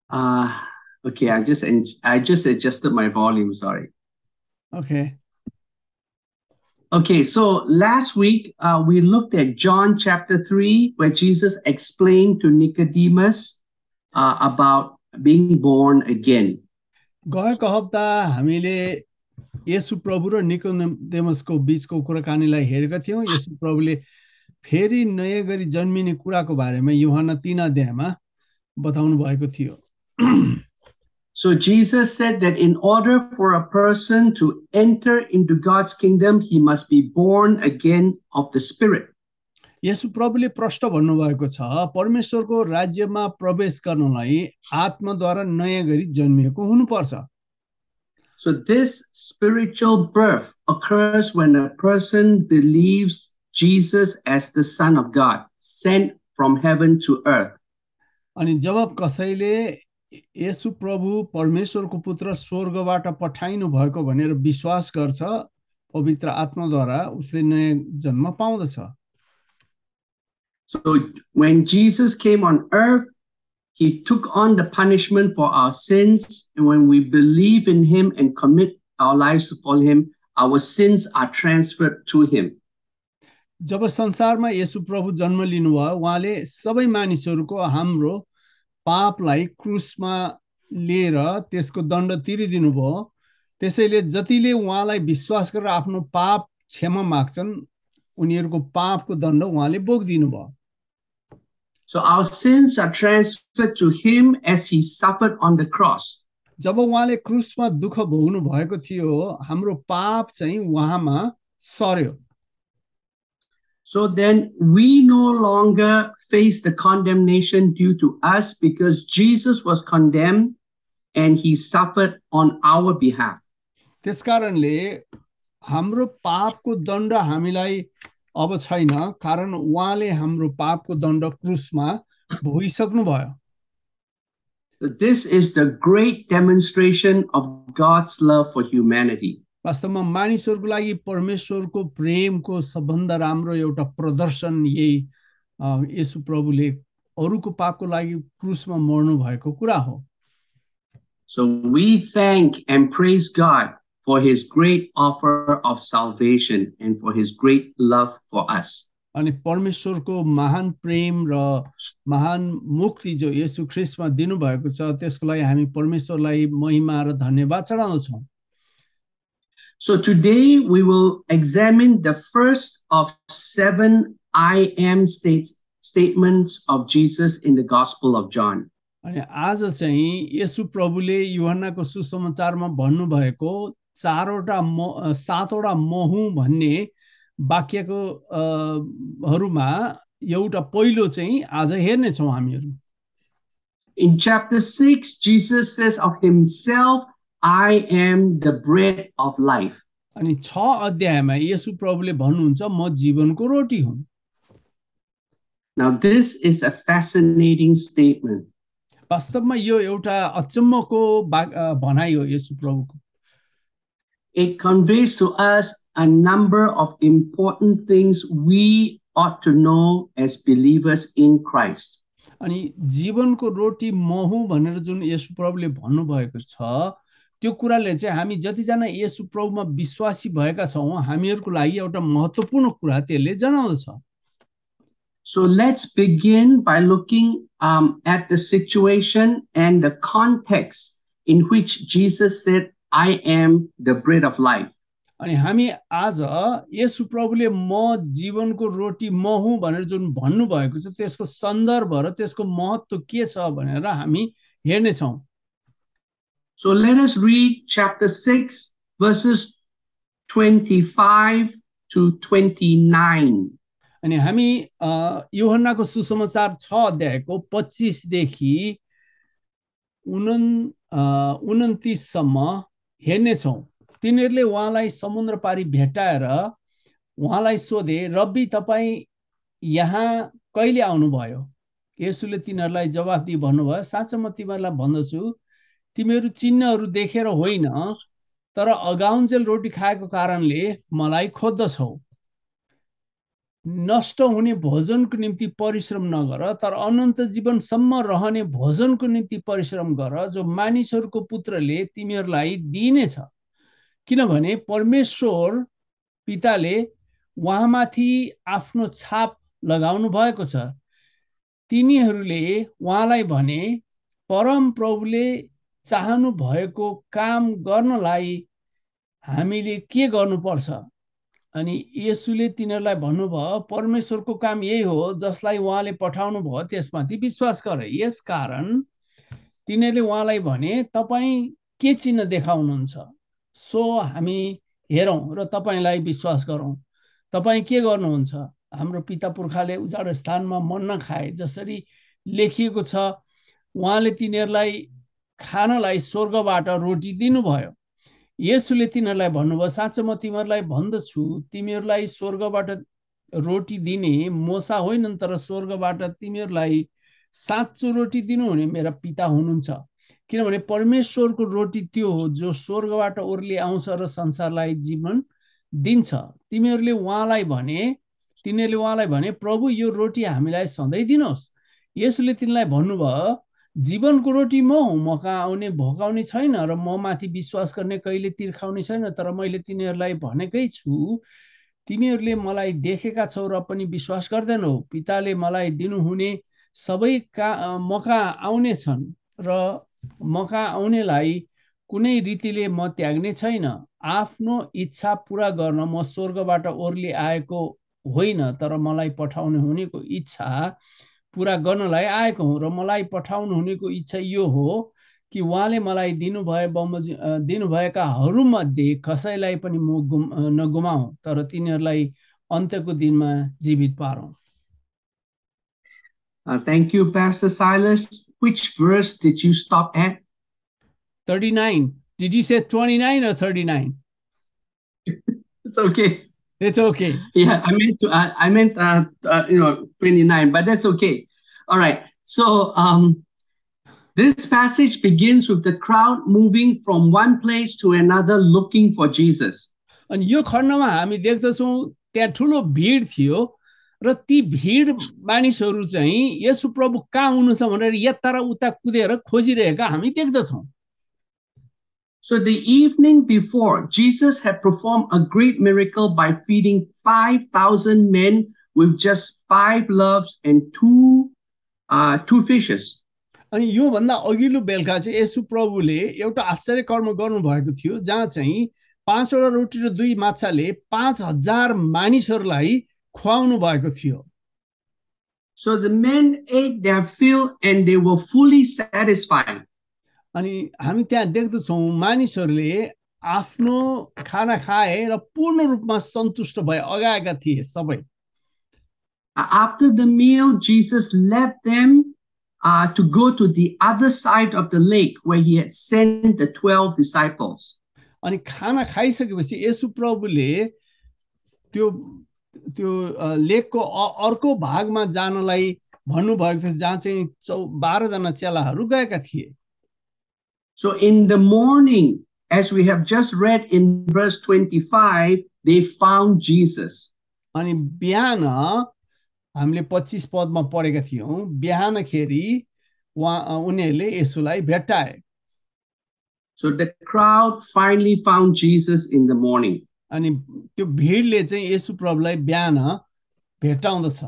Uh, okay, I just adjusted my volume, sorry. Okay. Okay, so last week we looked at John chapter 3, where Jesus explained to Nicodemus about being born again. गएको हप्ता हामीले येशू प्रभु र निकोदेमसको बीचको कुराकानीलाई हेरेका थियौँ। येशू प्रभुले फेरि नयाँ गरी जन्मिने कुराको बारेमा यूहन्ना 3 अध्यायमा बताउनु भएको थियो। So Jesus said that in order for a person to enter into God's kingdom, he must be born again of the Spirit. येशू प्रभुले प्रश्न भन्नुभएको छ, परमेश्वरको राज्यमा प्रवेश गर्नलाई आत्माद्वारा नयाँ गरी जन्मिएको हुनुपर्छ। So this spiritual birth occurs when a person believes Jesus as the Son of God, sent from heaven to earth. अनि जब कसैले येशू प्रभु परमेश्वरको पुत्र स्वर्गबाट पठाइनु भएको भनेर विश्वास गर्छ, पवित्र आत्माद्वारा उसले नयाँ जन्म पाउँदछ। So when Jesus came on earth, he took on the punishment for our sins. And when we believe in him and commit our lives to follow him, our sins are transferred to him. जब संसारमा येशू प्रभु जन्म लिनुभयो, उहाँले सबै मानिसहरूको हाम्रो पापलाई क्रुसमा लिएर त्यसको दण्ड तिरिदिनु भयो। त्यसैले जतिले उहाँलाई विश्वास गरेर आफ्नो पाप क्षमा माग्छन्, उनीहरूको पापको दण्ड उहाँले बोकिदिनु भयो। So our sins are transferred to him as he suffered on the cross. जब उहाँले क्रुसमा दुःख भोग्नु भएको थियो, हाम्रो पाप चाहिँ उहाँमा सर्यो। So then we no longer face the condemnation due to us because Jesus was condemned and he suffered on our behalf. त्यसकारणले हाम्रो पापको दण्ड हामीलाई अब छैन, कारण उहाँले हाम्रो पापको दण्ड क्रुसमा भोगिसक्नु भयो। This is the great demonstration of God's love for humanity. वास्तवमा मानिसहरूको लागि परमेश्वरको प्रेमको सबभन्दा राम्रो एउटा प्रदर्शन यही येशू प्रभुले अरूको पापको लागि क्रुसमा मर्नु भएको कुरा हो। So we thank and praise God for his great offer of salvation and for his great love for us. अनि परमेश्वरको महान प्रेम र महान मुक्ति जो येशू ख्रीष्टमा दिनुभएको छ, त्यसको लागि हामी परमेश्वरलाई महिमा र धन्यवाद चढाउँछौँ। So today we will examine the first of 7 I am statements of Jesus in the Gospel of John. अनि आज चाहिँ येशू प्रभुले यूहन्नाको सुसमाचारमा भन्नुभएको सातवटा म हुँ भन्ने वाक्यको हरूमा एउटा पहिलो चाहिँ आज हेर्नेछौँ हामीहरू। In chapter 6, Jesus says of himself, I am the bread of life. अनि 6 अध्यायमा येशू प्रभुले भन्नुहुन्छ, म जीवनको रोटी हुँ। Now this is a fascinating statement. वास्तवमा यो एउटा अचम्मको भनाइ हो येशू प्रभुको। It conveys to us a number of important things we ought to know as believers in Christ. अनि जीवनको रोटी म हुँ भनेर जुन येशू प्रभुले भन्नुभएको छ, त्यो कुराले चाहिँ हामी जतिजना येशू प्रभुमा विश्वासी भएका छौँ, हामीहरूको लागि एउटा महत्त्वपूर्ण कुरा त्यसले जनाउँदछ। So let's begin by looking at the situation and the context in which Jesus said, I am the bread of life. अनि हामी आज येशू प्रभुले म जीवनको रोटी म हुँ भनेर जुन भन्नुभएको छ, त्यसको सन्दर्भ र त्यसको महत्त्व के छ भनेर हामी हेर्नेछौँ। So let us read chapter 6 verses 25 to 29. अनि हामी यूहन्नाको सुसमाचार 6 अध्यायको 25 देखि 29 सम्म हेर्नेछौँ। तिनीहरूले उहाँलाई समुद्र पारी भेटाएर उहाँलाई सोधे, रब्बी तपाईँ यहाँ कहिले आउनुभयो? येशूले तिनीहरूलाई जवाफ दिई भन्नुभयो, साँच्चै म तिमीहरूलाई भन्दछु, तिमीहरू चिन्हहरू देखेर होइन, तर अगाउन्जेल रोटी खाएको कारणले मलाई खोज्दछौ। नष्ट हुने भोजनको निम्ति परिश्रम नगर, तर अनन्त जीवनसम्म रहने भोजनको निम्ति परिश्रम गर, जो मानिसहरूको पुत्रले तिमीहरूलाई दिइनेछ। किनभने परमेश्वर पिताले उहाँमाथि आफ्नो छाप लगाउनु भएको छ। तिनीहरूले उहाँलाई भने, परम प्रभुले चाहनु भएको काम गर्नलाई हामीले के गर्नुपर्छ? अनि येशूले तिनीहरूलाई भन्नुभयो, परमेश्वरको काम यही हो, जसलाई उहाँले पठाउनु भयो त्यसमाथि विश्वास गर। यसकारण तिनीहरूले उहाँलाई भने, तपाईँ के चिन्ह देखाउनुहुन्छ? सो हामी हेरौँ र तपाईँलाई विश्वास गरौँ। तपाईँ के गर्नुहुन्छ? हाम्रो पिता पुर्खाले उजाड स्थानमा मन्ना खाए, जसरी लेखिएको छ, उहाँले तिनीहरूलाई खानलाई स्वर्गबाट रोटी दिनुभयो। येशूले तिनीहरूलाई भन्नुभयो, साँच्चै म तिमीहरूलाई भन्दछु, तिमीहरूलाई स्वर्गबाट रोटी दिने मोसा होइनन्, तर स्वर्गबाट तिमीहरूलाई साँचो रोटी दिनुहुने मेरा पिता हुनुहुन्छ। किनभने परमेश्वरको रोटी त्यो हो जो स्वर्गबाट ओर्ली आउँछ र संसारलाई जीवन दिन्छ। तिनीहरूले उहाँलाई भने, प्रभु यो रोटी हामीलाई सधैँ दिनुहोस्। येशूले तिनीलाई भन्नुभयो, जीवनको रोटी म हुँ, म कहाँ आउने भोकाउने छैन र म माथि विश्वास गर्ने कहिले तिर्खाउने छैन, तर मैले तिनीहरूलाई भनेकै छु, तिमीहरूले मलाई देखेका छौ र पनि विश्वास गर्दैनौ। पिताले मलाई दिनुहुने सबै म कहाँ आउने छन् र म कहाँ आउनेलाई कुनै रीतिले म त्याग्ने छैन। आफ्नो इच्छा पूरा गर्न म स्वर्गबाट ओर्ली आएको होइन, तर मलाई पठाउनु हुनेको इच्छा पूरा गर्नलाई आएको हुँ। र मलाई पठाउनु हुनेको इच्छा यो हो कि उहाँले मलाई दिनुभएकाहरूमध्ये कसैलाई पनि म नगुमाऊ, तर तिनीहरूलाई अन्त्यको दिनमा जीवित पारौँ। Thank you, Pastor Silas. Which verse did you stop at? 39. Did you say 29 or 39? It's okay. It's okay. Yeah, I meant 29, but that's okay. All right. So this passage begins with the crowd moving from one place to another looking for Jesus. अनि यो खण्डमा हामी देख्दछौँ त्यहाँ ठुलो भिड थियो र ती भिड मानिसहरू चाहिँ येशू प्रभु कहाँ हुनुहुन्छ भनेर यता र उता कुदेर खोजिरहेका हामी देख्दछौँ। So the evening before, Jesus had performed a great miracle by feeding 5,000 men with just 5 loaves and two fishes. अनि यो भन्दा अघिल्लो बेलुका चाहिँ येशू प्रभुले एउटा आश्चर्य कर्म गर्नुभएको थियो, जहाँ चाहिँ 5 वटा रोटी र 2 माछाले 5,000 मानिसहरूलाई खुवाउनु भएको थियो। So the men ate their fill and they were fully satisfied. अनि हामी त्यहाँ देख्दछौँ मानिसहरूले आफ्नो खाना खाए र पूर्ण रूपमा सन्तुष्ट भए, अगाएका थिए सबै। After the meal, Jesus left them to go to the other side of the lake where he had sent the 12 disciples. अनि खाना खाइसकेपछि येशू प्रभुले त्यो लेकको अर्को भागमा जानलाई भन्नुभएको थियो, जहाँ चाहिँ 12 जना चेलाहरू गएका थिए। So in the morning, as we have just read in verse 25, they found Jesus. अनि बिहान हामीले 25 पदमा पढेका थियौं, बिहानखेरि उनीहरूले येशूलाई भेट्टाए। So the crowd finally found Jesus in the morning. अनि त्यो भिडले चाहिँ येशू प्रभुलाई बिहान भेट्टाउँदछ।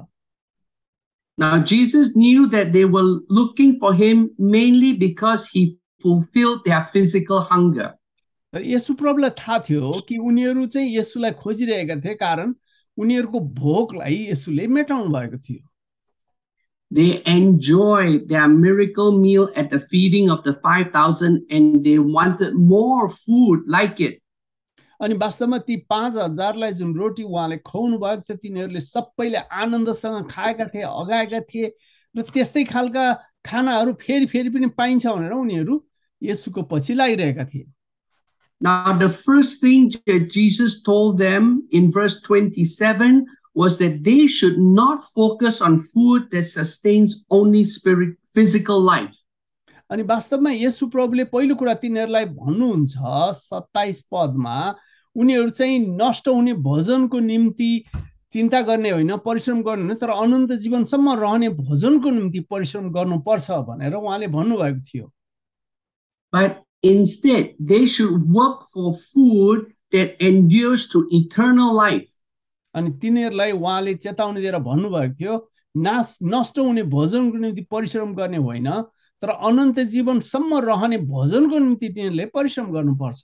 Now Jesus knew that they were looking for him mainly because he fulfilled their physical hunger. येशू प्रभुलाई थाहा थियो कि उनीहरू चाहिँ येशूलाई खोजिरहेका थिए, कारण उनीहरूको भोकलाई येशूले मेटाउनु भएको थियो। They enjoyed their miracle meal at the feeding of the 5,000 and they wanted more food like it. अनि वास्तवमा ती 5,000लाई जुन रोटी उहाँले खुवाउनु भएको थियो, तिनीहरूले सबैले आनन्दसँग खाएका थिए, अगाएका थिए र त्यस्तै खालका खानाहरू फेरि फेरि पनि पाइन्छ भनेर उनीहरू येशूको पछि लागिरहेका थिए। Now the first thing that Jesus told them in verse 27 was that they should not focus on food that sustains only physical life. अनि वास्तवमा येशू प्रभुले पहिलो कुरा तिनीहरूलाई भन्नुहुन्छ 27 पदमा, उनीहरू चाहिँ नष्ट हुने भोजनको निम्ति चिन्ता गर्ने होइन, परिश्रम गर्ने होइन, तर अनन्त जीवनसम्म रहने भोजनको निम्ति परिश्रम गर्नुपर्छ भनेर उहाँले भन्नुभएको थियो। But instead, they should work for food that endures to eternal life. अनि तिनीहरूलाई उहाँले चेतावनी दिएर भन्नुभएको थियो, नष्ट हुने भोजनको निम्ति परिश्रम गर्ने होइन, तर अनन्त जीवनसम्म रहने भोजनको निम्ति तिनीहरूले परिश्रम गर्नुपर्छ।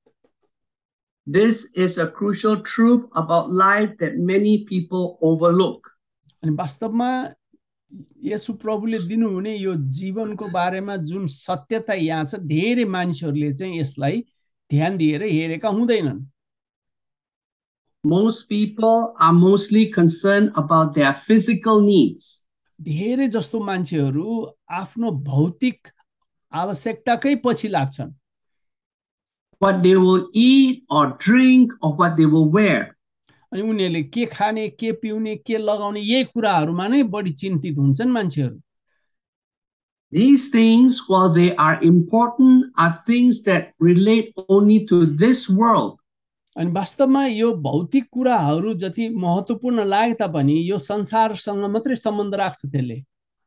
This is a crucial truth about life that many people overlook. अनि वास्तवमा येशू प्रभुले दिनुहुने यो जीवनको बारेमा जुन सत्यता यहाँ छ, धेरै मानिसहरूले चाहिँ यसलाई ध्यान दिएर हेरेका हुँदैनन्। Most people are mostly concerned about their physical needs. धेरै जस्तो मान्छेहरू आफ्नो भौतिक आवश्यकताकै पछि लाग्छन्। What they will eat or drink or what they will wear. अनि उनीहरूले के खाने, के पिउने, के लगाउने, यही कुराहरूमा नै बढी चिन्तित हुन्छन् मान्छेहरू। These things, while they are important, are things that relate only to this world. अनि वास्तवमा यो भौतिक कुराहरू जति महत्त्वपूर्ण लागे तापनि यो संसारसँग मात्रै सम्बन्ध राख्छ त्यसले।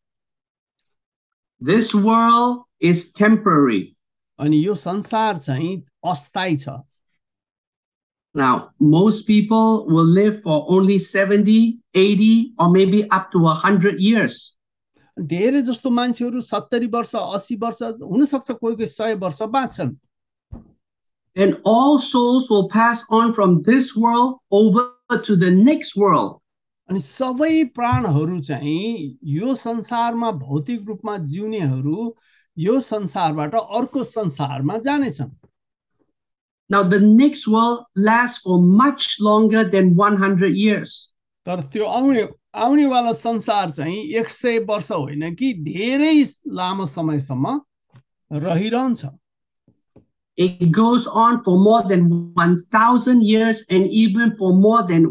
This world is temporary. अनि यो संसार चाहिँ अस्थायी छ। Now, most people will live for only 70, 80, or maybe up to 100 years. धेरै जस्तो मान्छेहरू 70 वर्ष, 80 वर्ष, हुन सक्छ कोही 100 वर्ष बाँच्छन्। And all souls will pass on from this world over to the next world. अनि सबै प्राणहरू चाहिँ यो संसारमा भौतिक रूपमा जिउनेहरू यो संसारबाट अर्को संसारमा जानेछन्। Now, the next world lasts for much longer than 100 years. तर त्यो आउनेवाला संसार चाहिँ 100 वर्ष होइन कि धेरै लामो समयसम्म रहिरहन्छ। It goes on for more than 1,000 years and even for more than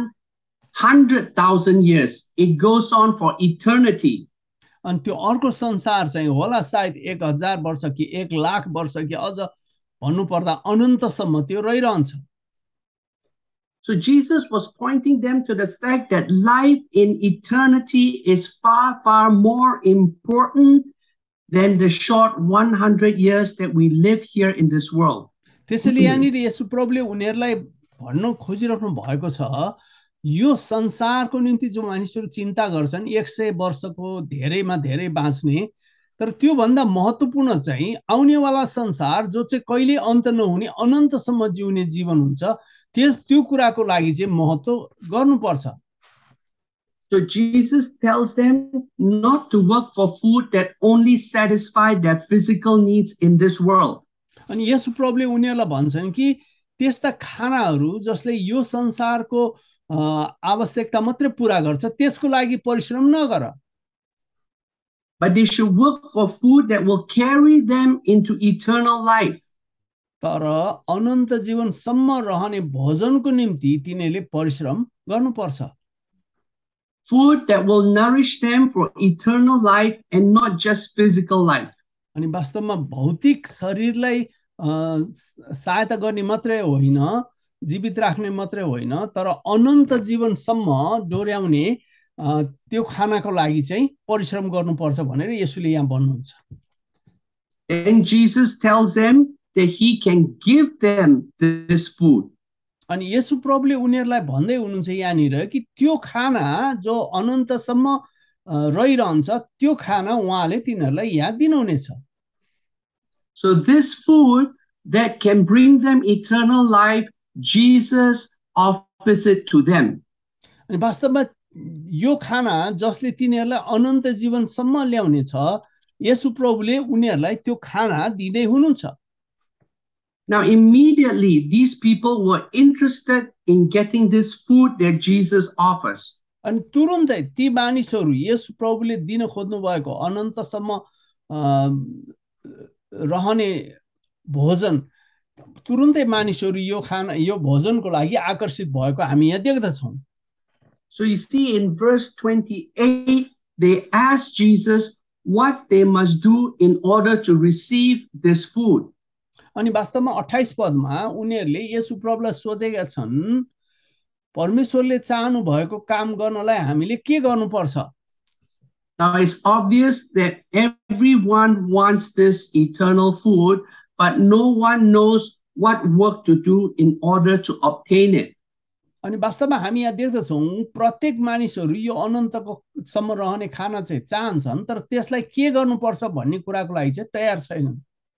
100,000 years. It goes on for eternity. अनि त्यो अर्को संसार चाहिँ होला सायद 1000 वर्ष कि 1,00,000 वर्ष कि अझ भन्नुपर्दा अनन्तसम्म त्यो रहिरहन्छ। So Jesus was pointing them to the fact that life in eternity is far, far more important than the short 100 years that we live here in this world. त्यसैले यहाँनिर येशू प्रभुले उनीहरूलाई भन्न खोजिराख्नु भएको छ, यो संसारको निम्ति जो मानिसहरू चिन्ता गर्छन् 100 वर्षको धेरैमा धेरै बाँच्ने, तर त्यो भन्दा महत्त्वपूर्ण चाहिँ आउनेवाला संसार जो चाहिँ कहिले अन्त नहुने अनन्तसम्म जिउने जीवन हुन्छ, त्यो कुराको लागि चाहिँ महत्त्व गर्नुपर्छ। So Jesus tells them not to work for food that only satisfy their physical needs in this world. अनि येशू प्रभुले उनीहरूलाई भन्छन् कि त्यस्ता खानाहरू जसले यो संसारको आवश्यकता मात्रै पूरा गर्छ त्यसको लागि परिश्रम नगर। But they should work for food that will carry them into eternal life. तर अनन्त जीवनसम्म रहने भोजनको निम्ति तिनीहरूले परिश्रम गर्नुपर्छ। Food that will nourish them for eternal life and not just physical life. अनि वास्तवमा भौतिक शरीरलाई सहायता गर्ने मात्रै होइन, जीवित राख्ने मात्रै होइन, तर अनन्त जीवनसम्म डोर्याउने त्यो खानाको लागि चाहिँ परिश्रम गर्नुपर्छ भनेर येशूले यहाँ भन्नुहुन्छ। And Jesus tells them that he can give them this food. अनि येशू प्रभुले उनीहरूलाई भन्दै हुनुहुन्छ यहाँनिर कि त्यो खाना जो अनन्तसम्म रहिरहन्छ त्यो खाना उहाँले तिनीहरूलाई यहाँ दिनुहुनेछ। So this food that can bring them eternal life, Jesus offers it to them. अनि वास्तवमा यो खाना जसले तिनीहरूलाई अनन्त जीवनसम्म ल्याउनेछ, येशू प्रभुले उनीहरूलाई त्यो खाना दिँदै हुनुहुन्छ। Now, immediately, these people were interested in getting this food that Jesus offers. अनि तुरुन्तै ती मानिसहरू येशू प्रभुले दिन खोज्नु भएको अनन्तसम्म रहने भोजन, तुरुन्तै मानिसहरू यो खाना यो भोजनको लागि आकर्षित भएको हामी यहाँ देख्दछौँ। So you see in verse 28, they asked Jesus what they must do in order to receive this food. अनि वास्तवमा 28 पदमा उनीहरूले येशू प्रभुलाई सोधेका छन् परमेश्वरले चाहनु भएको काम गर्नलाई हामीले के गर्नुपर्छ? Now, it's obvious that everyone wants this eternal food, but no one knows what work to do in order to obtain it. अनि वास्तवमा हामी यहाँ देख्दछौँ प्रत्येक मानिसहरू यो अनन्तको सम्म रहने खाना चाहिँ चाहन्छन्, तर त्यसलाई के गर्नुपर्छ भन्ने कुराको लागि चाहिँ तयार छैनन्।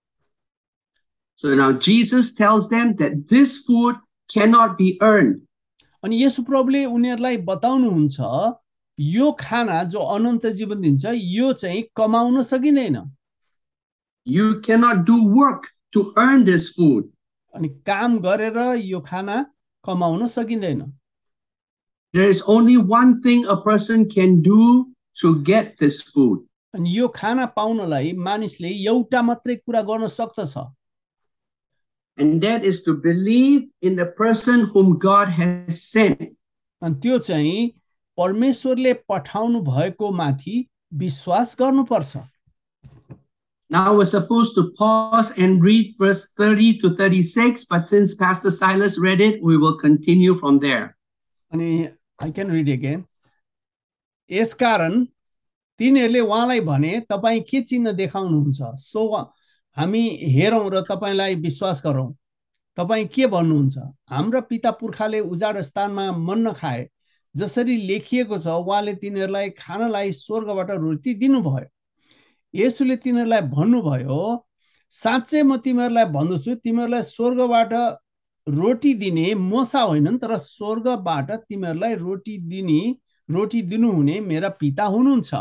So now Jesus tells them that this food cannot be earned. अनि येशू प्रभुले उनीहरूलाई बताउनुहुन्छ यो खाना जो अनन्त जीवन दिन्छ यो चाहिँ कमाउन सकिँदैन। You cannot do work to earn this food. अनि काम गरेर यो खाना कमाउन सकिँदैन। There is only one thing a person can do to get this food. अनि यो खाना पाउनलाई मानिसले एउटा मात्रै कुरा गर्न सक्दछ, and that is to believe in the person whom God has sent. अनि त्यो चाहिँ परमेश्वरले पठाउनु भएको माथि विश्वास गर्नुपर्छ। Now we're supposed to pause and read verse 30 to 36, but since Pastor Silas read it, we will continue from there. अनि I can read again. यसकारण तिनीहरूले उहाँलाई भने तपाईं के चिन्ह देखाउनुहुन्छ सो हामी हेरौं र तपाईंलाई विश्वास गरौं। तपाईं के भन्नुहुन्छ? हाम्रा पिता पुर्खाले उजाड स्थानमा मन्ना खाए, जसरी लेखिएको छ उहाँले तिनीहरूलाई खानलाई स्वर्गबाट रोटी दिनुभयो। येशूले तिनीहरूलाई भन्नुभयो, साँच्चै म तिमीहरूलाई भन्दछु तिमीहरूलाई स्वर्गबाट रोटी दिने मोसा होइनन्, तर स्वर्गबाट तिमीहरूलाई रोटी दिनुहुने मेरा पिता हुनुहुन्छ।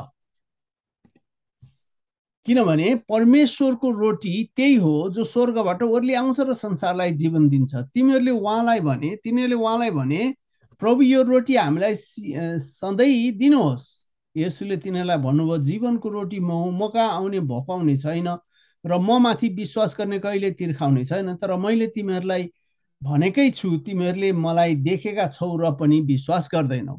किनभने परमेश्वरको रोटी त्यही हो जो स्वर्गबाट ओर्ली आउँछ र संसारलाई जीवन दिन्छ। तिनीहरूले उहाँलाई भने प्रभु यो रोटी हामीलाई सधैँ दिनुहोस्। येशूले तिनीहरूलाई भन्नुभयो, जीवनको रोटी म हुँ, म कहाँ आउने भोको आउने छैन र म माथि विश्वास गर्ने कहिले तिर्खाउने छैन, तर मैले तिमीहरूलाई भनेकै छु तिमीहरूले मलाई देखेका छौ र पनि विश्वास गर्दैनौ।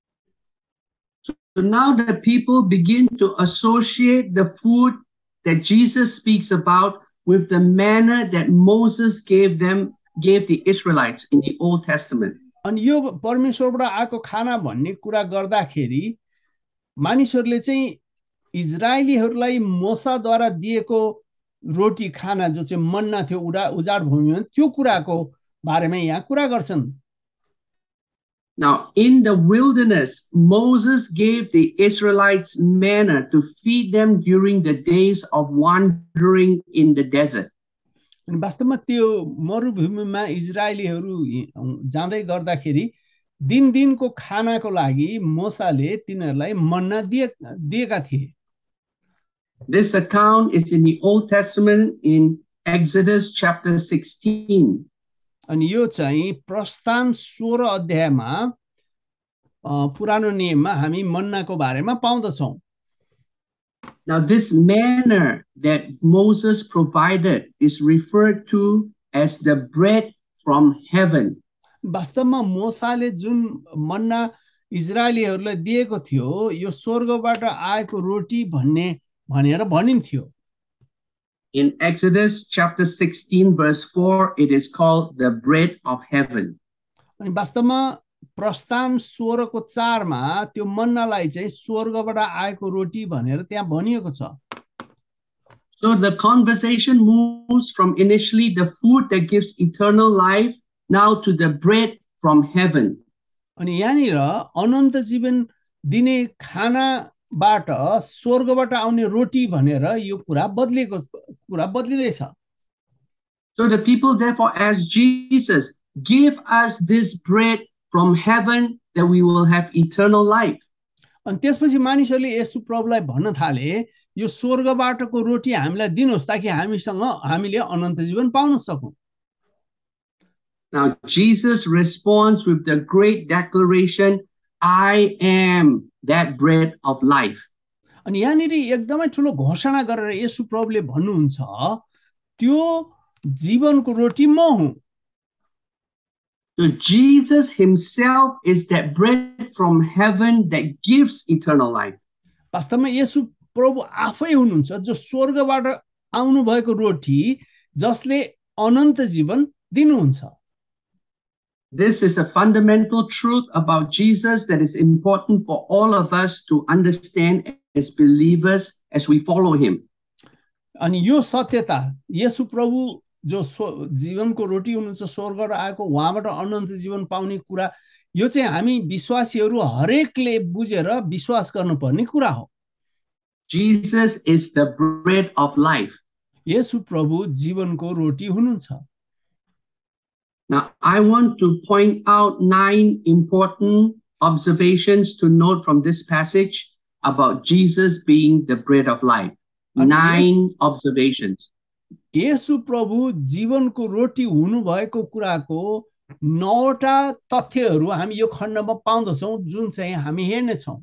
So now the people begin to associate the food that Jesus speaks about with the manna that Moses gave the Israelites in the Old Testament. अनि यो परमेश्वरबाट आएको खाना भन्ने कुरा गर्दाखेरि मानिसहरूले चाहिँ इजरायलीहरूलाई मोसाद्वारा दिएको रोटी खाना जो चाहिँ मन्ना थियो उजाड भूमिमा त्यो कुराको बारेमा यहाँ कुरा गर्छन्। Now, in the wilderness, Moses gave the Israelites manna to feed them during the days of wandering in the desert. अनि वास्तवमा त्यो मरुभूमिमा इजरायलीहरू जाँदै गर्दाखेरि दिनको खानाको लागि मोसाले तिनीहरूलाई मन्ना दिएका थिए। This account is in the Old Testament in Exodus chapter 16. अनि यो चाहिँ प्रस्थान 16 अध्यायमा पुरानो नियममा हामी मन्नाको बारेमा पाउँदछौँ। Now this manna that Moses provided is referred to as the bread from heaven. वास्तवमा मोसाले जुन मन्ना इजरायलीहरूलाई दिएको थियो यो स्वर्गबाट आएको रोटी भनेर भनिन्थ्यो। In Exodus chapter 16 verse 4, it is called the bread of heaven. अनि वास्तवमा प्रस्थान 16 को 4 मा त्यो मन्नालाई चाहिँ स्वर्गबाट आएको रोटी भनेर त्यहाँ भनिएको छ। So the conversation moves from initially the food that gives eternal life now to the bread from heaven. अनि यहाँनिर अनन्त जीवन दिने खानाबाट स्वर्गबाट आउने रोटी भनेर यो कुरा बदलिँदैछ। So the people therefore asked Jesus, give us this bread from heaven that we will have eternal life. अनि त्यसपछि मानिसहरूले येशू प्रभुलाई भन्न थाले यो स्वर्गबाटको रोटी हामीलाई दिनुहोस् ताकि हामीले अनन्त जीवन पाउन सकौं। Now Jesus responds with the great declaration, I am that bread of life. अनि यहाँनिर एकदमै ठुलो घोषणा गरेर येशू प्रभुले भन्नुहुन्छ त्यो जीवनको रोटी म हुँ। So Jesus himself is that bread from heaven that gives eternal life. वास्तवमा येशू प्रभु आफै हुनुहुन्छ जो स्वर्गबाट आउनु भएको रोटी जसले अनन्त जीवन दिनुहुन्छ। This is a fundamental truth about Jesus that is important for all of us to understand as believers as we follow him. अनि यो सत्यता येशू प्रभु जो जीवनको रोटी हुनुहुन्छ स्वर्गबाट आएको उहाँबाट अनन्त जीवन पाउने कुरा यो चाहिँ हामी विश्वासीहरू हरेकले बुझेर विश्वास गर्नुपर्ने कुरा हो Jesus is the bread of life. येशू प्रभु जीवनको रोटी हुनुहुन्छ Now, I want to point out 9 important observations to note from this passage about Jesus being the bread of life. 9 observations. येशू प्रभु जीवनको रोटी हुनुभएको कुराको 9वटा तथ्यहरू हामी यो खण्डमा पाउँदछौं जुन चाहिँ हामी हेर्नेछौं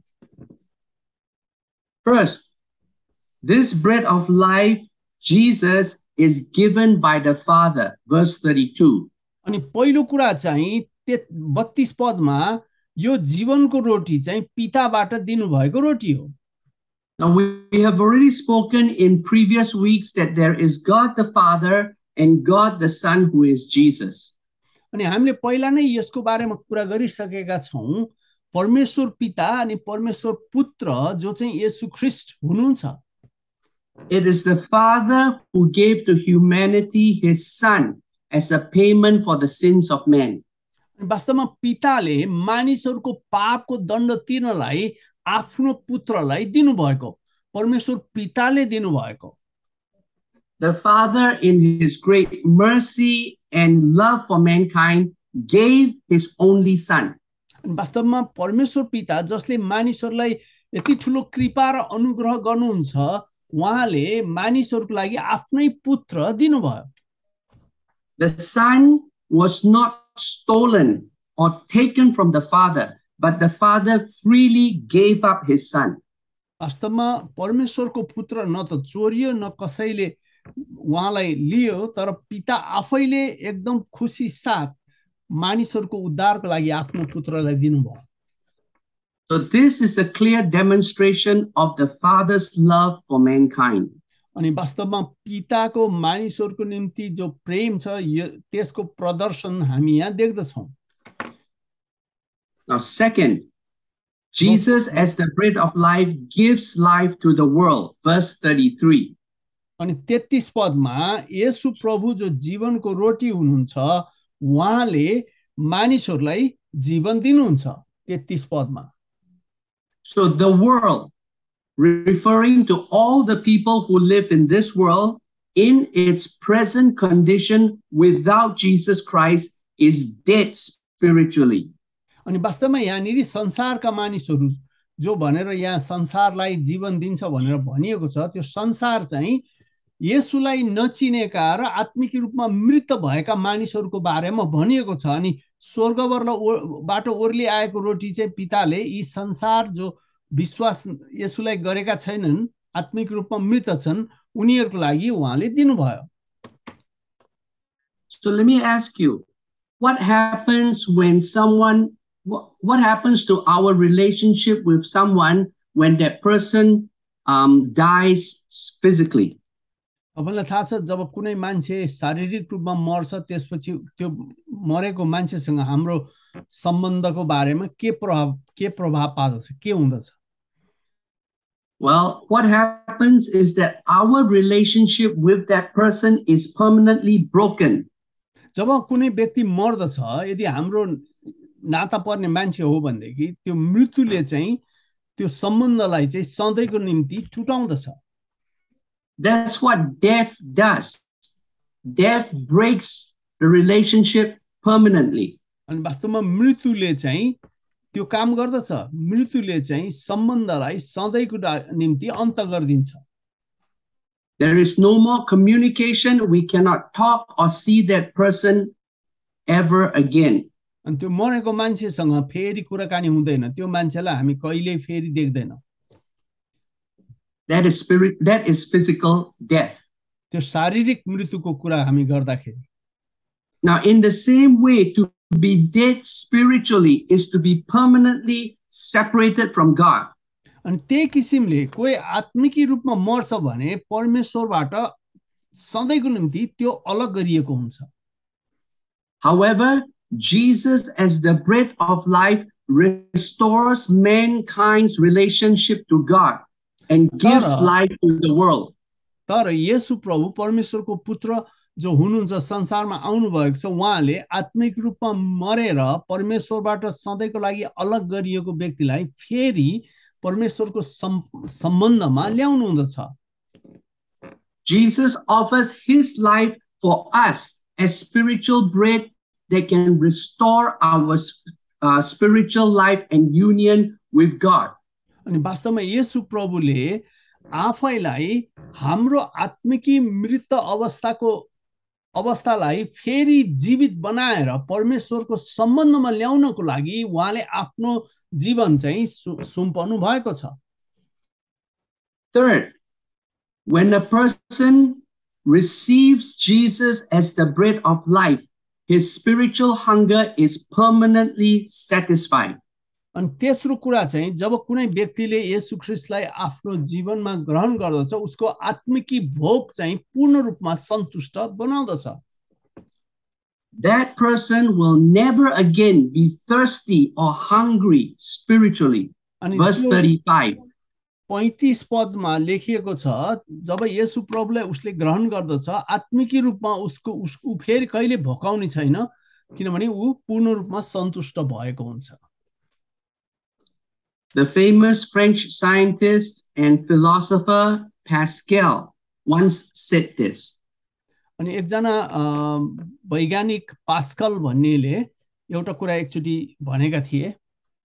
First, this bread of life, Jesus is given by the Father, verse 32. अनि पहिलो कुरा चाहिँ 32 पदमा यो जीवनको रोटी चाहिँ पिताबाट दिनुभएको रोटी हो Now we have already spoken in previous weeks that there is God the Father and God the Son who is Jesus. अनि हामीले पहिला नै यसको बारेमा कुरा गरिसकेका छौं परमेश्वर पिता अनि परमेश्वर पुत्र जो चाहिँ येशू ख्रीष्ट हुनुहुन्छ It is the Father who gave to humanity his Son as a payment for the sins of man. वास्तवमा पिताले मानिसहरूको पापको दण्ड तिर्नलाई आफ्नो पुत्रलाई दिनुभएको परमेश्वर पिताले दिनुभएको The Father in his great mercy and love for mankind gave his only Son. वास्तवमा परमेश्वर पिता जसले मानिसहरूलाई यति ठुलो कृपा र अनुग्रह गर्नुहुन्छ उहाँले मानिसहरूको लागि आफ्नै पुत्र दिनुभयो The Son was not stolen or taken from the Father, but the Father freely gave up his Son. वास्तवमा परमेश्वरको पुत्र न त चोरियो न कसैले उहाँलाई लियो तर पिता आफैले एकदम खुसी साथ मानिसहरूको उद्धारको लागि आफ्नो पुत्रलाई दिनुभयो So this is a clear demonstration of the Father's love for mankind. अनि वास्तवमा पिताको मानिसहरूको निम्ति जो प्रेम छ त्यसको प्रदर्शन हामी यहाँ देख्दछौं Now second, Jesus as the bread of life gives life to the world, verse 33. अनि 33 पदमा येशू प्रभु जो जीवनको रोटी हुनुहुन्छ उहाँले मानिसहरूलाई जीवन दिनुहुन्छ 33 पदमा So the world, referring to all the people who live in this world in its present condition without Jesus Christ is dead spiritually. अनि वास्तवमा यहाँनिर संसारका मानिसहरू जो भनेर यहाँ संसारलाई जीवन दिन्छ भनेर भनिएको छ त्यो संसार चाहिँ येशूलाई नचिनेका र आत्मिक रूपमा मृत भएका मानिसहरूको बारेमा भनिएको छ अनि स्वर्गबाट ओर्ली आएको रोटी चाहिँ पिताले यी संसार जो विश्वास येशूलाई गरेका छैनन् आत्मिक रूपमा मृत छन् उनीहरूको लागि उहाँले दिनुभयो So let me ask you, what happens to our relationship with someone when that person dies physically? तपाईलाई थाहा छ जब कुनै मान्छे शारीरिक रूपमा मर्छ त्यसपछि त्यो मरेको मान्छेसँग हाम्रो सम्बन्धको बारेमा के प्रभाव पार्दछ के हुँदछ Well, what happens is that our relationship with that person is permanently broken. जब कुनै व्यक्ति मर्दछ यदि हाम्रो नाता पर्ने मान्छे हो भनेदेखि त्यो मृत्युले चाहिँ त्यो सम्बन्धलाई चाहिँ सधैँको निम्ति छुटाउँदछ That's what death does. Death breaks the relationship permanently. अनि वास्तवमा मृत्युले चाहिँ त्यो काम गर्दछ मृत्युले चाहिँ सम्बन्धलाई सधैँको निम्ति अन्त गरिदिन्छ There is no more communication. We cannot talk or see that person ever again. अनि त्यो मरेको मान्छेसँग फेरि कुराकानी हुँदैन त्यो मान्छेलाई हामी कहिल्यै फेरि देख्दैनौं That is physical death. त्यो शारीरिक मृत्युको कुरा हामी गर्दाखेरि Now, in the same way, to be dead spiritually is to be permanently separated from God. अनि त्यही किसिमले कोही आत्मिकी रूपमा मर्छ भने परमेश्वरबाट सधैँको निम्ति त्यो अलग गरिएको हुन्छ However, Jesus as the bread of life restores mankind's relationship to God and gives तर life to the world. तर येशू प्रभु परमेश्वरको पुत्र जो हुनुहुन्छ संसारमा आउनुभएको छ उहाँले आत्मिक रूपमा मरेर परमेश्वरबाट सधैँको लागि अलग गरिएको व्यक्तिलाई फेरि परमेश्वरको सम्बन्धमा ल्याउनु हुँदछ Jesus offers his life for us as spiritual bread that can restore our spiritual life and union with God. अनि वास्तवमा येशू प्रभुले आफैलाई हाम्रो आत्मिकी मृत अवस्थालाई फेरि जीवित बनाएर परमेश्वरको सम्बन्धमा ल्याउनको लागि उहाँले आफ्नो जीवन चाहिँ सुम्पनु भएको छ Third, when a person receives Jesus as the bread of life, his spiritual hunger is permanently satisfied. अनि तेस्रो कुरा चाहिँ जब कुनै व्यक्तिले येशू ख्रीष्टलाई आफ्नो जीवनमा ग्रहण गर्दछ उसको आत्मिकी भोक चाहिँ पूर्ण रूपमा सन्तुष्ट बनाउँदछ That person will never again be thirsty or hungry spiritually. Verse 35. 35 पदमा लेखिएको छ जब येशू प्रभुलाई उसले ग्रहण गर्दछ आत्मिकी रूपमा ऊ फेरि कहिले भोकाउने छैन किनभने ऊ पूर्ण रूपमा सन्तुष्ट भएको हुन्छ The famous French scientist and philosopher Pascal once said this. अनि एकजना वैज्ञानिक पास्कल भन्नेले एउटा कुरा एकचोटी भनेका थिए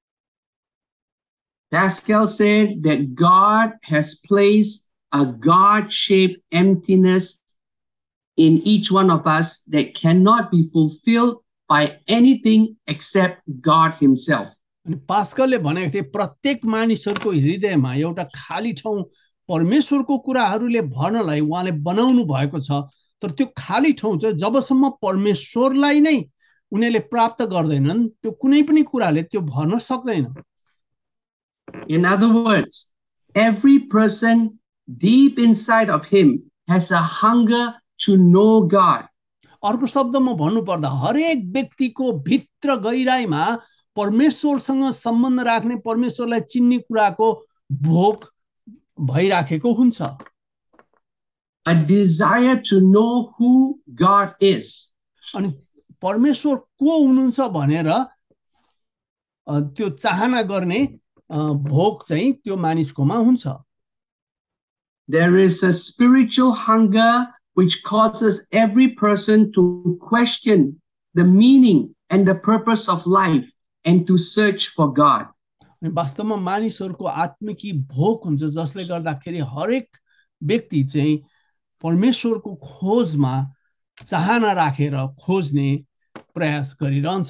Pascal said that God has placed a God-shaped emptiness in each one of us that cannot be fulfilled by anything except God himself. अनि पास्कलले भनेको थिए प्रत्येक मानिसहरुको हृदयमा एउटा खाली ठाउँ परमेश्वरको कुराहरुले भर्नलाई उहाँले बनाउनु भएको छ तर त्यो खाली ठाउँ चाहिँ जबसम्म परमेश्वरलाई नै उनीहरुले प्राप्त गर्दैनन् त्यो कुनै पनि कुराले त्यो भर्न सक्दैन In other words, every person deep inside of him has a hunger to know God. अर्को शब्दमा भन्नु पर्दा हरेक व्यक्तिको भित्र गहिराईमा परमेश्वरसँग सम्बन्ध राख्ने परमेश्वरलाई चिन्ने कुराको भोक भइराखेको हुन्छ A desire to know who God is. अनि परमेश्वर को हुनुहुन्छ भनेर त्यो चाहना गर्ने भोक चाहिँ त्यो मानिसकोमा हुन्छ There is a spiritual hunger which causes every person to question the meaning and the purpose of life and to search for God. अनि वास्तवमा मानिसहरुको आत्मिकी भोक हुन्छ जसले गर्दाखेरि हरेक व्यक्ति चाहिँ परमेश्वरको खोजमा चाहना राखेर खोज्ने प्रयास गरिरहन्छ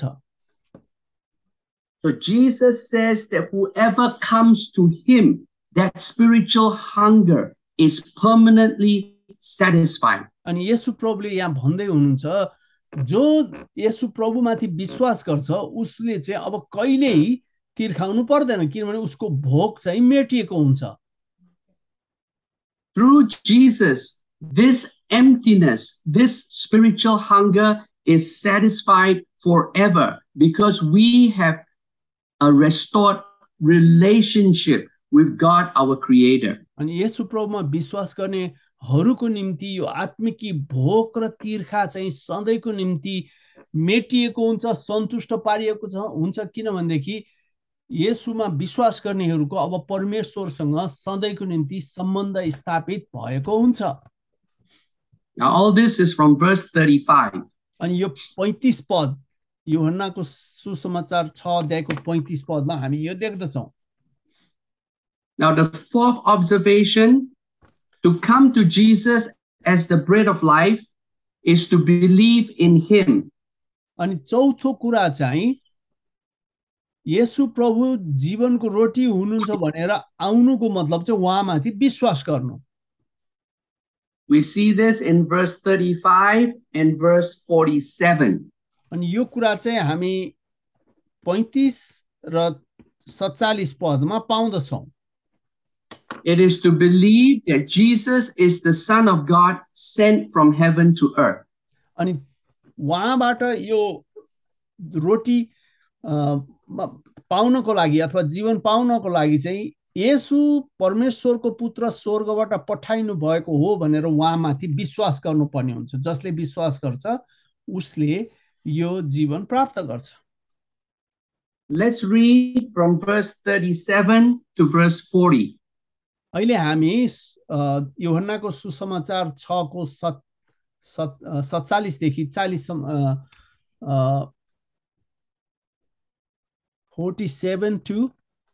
So Jesus says that whoever comes to him, that spiritual hunger is permanently satisfied. अनि येशू प्रभुले यहाँ भन्दै हुनुहुन्छ जो येशू प्रभुमाथि विश्वास गर्छ उसले चाहिँ अब कहिल्यै तिर्खाउनु पर्दैन किनभने उसको भोक चाहिँ मेटिएको हुन्छ Through Jesus, this emptiness, this spiritual hunger is satisfied forever because we have a restored relationship with God, our Creator. अनि येशू प्रभुमा विश्वास गर्नेहरुको निम्ति यो आत्मिकी भोक र तिर्खा चाहिँ सधैँको निम्ति मेटिएको हुन्छ सन्तुष्ट पारिएको हुन्छ किनभनेदेखि येशूमा विश्वास गर्नेहरुको अब परमेश्वरसँग सधैँको निम्ति सम्बन्ध स्थापित भएको हुन्छ Now all this is from verse 35. अनि यो 35 पद यूहन्नाको सुसमाचार 6 अध्यायको 35 पदमा हामी यो देख्दछौं Now the fourth observation, to come to Jesus as the bread of life is to believe in him. अनि चौथो कुरा चाहिँ येशू प्रभु जीवनको रोटी हुनुहुन्छ भनेर आउनुको मतलब चाहिँ उहाँमाथि विश्वास गर्नु We see this in verse 35 and verse 47. अनि यो कुरा चाहिँ हामी 35 र 47 पदमा पाउँदछौं It is to believe that Jesus is the Son of God sent from heaven to earth. अनि उहाँबाट यो रोटी पाउनको लागि अथवा जीवन पाउनको लागि चाहिँ येशू परमेश्वरको पुत्र स्वर्गबाट पठाइनु भएको हो भनेर उहाँमाथि विश्वास गर्नुपर्ने हुन्छ। जसले विश्वास गर्छ उसले यो जीवन प्राप्त गर्छ। Let's read from verse 37 to verse 40. अहिले हामी यूहन्नाको सुसमाचार 6 को 47 देखि 40 47 to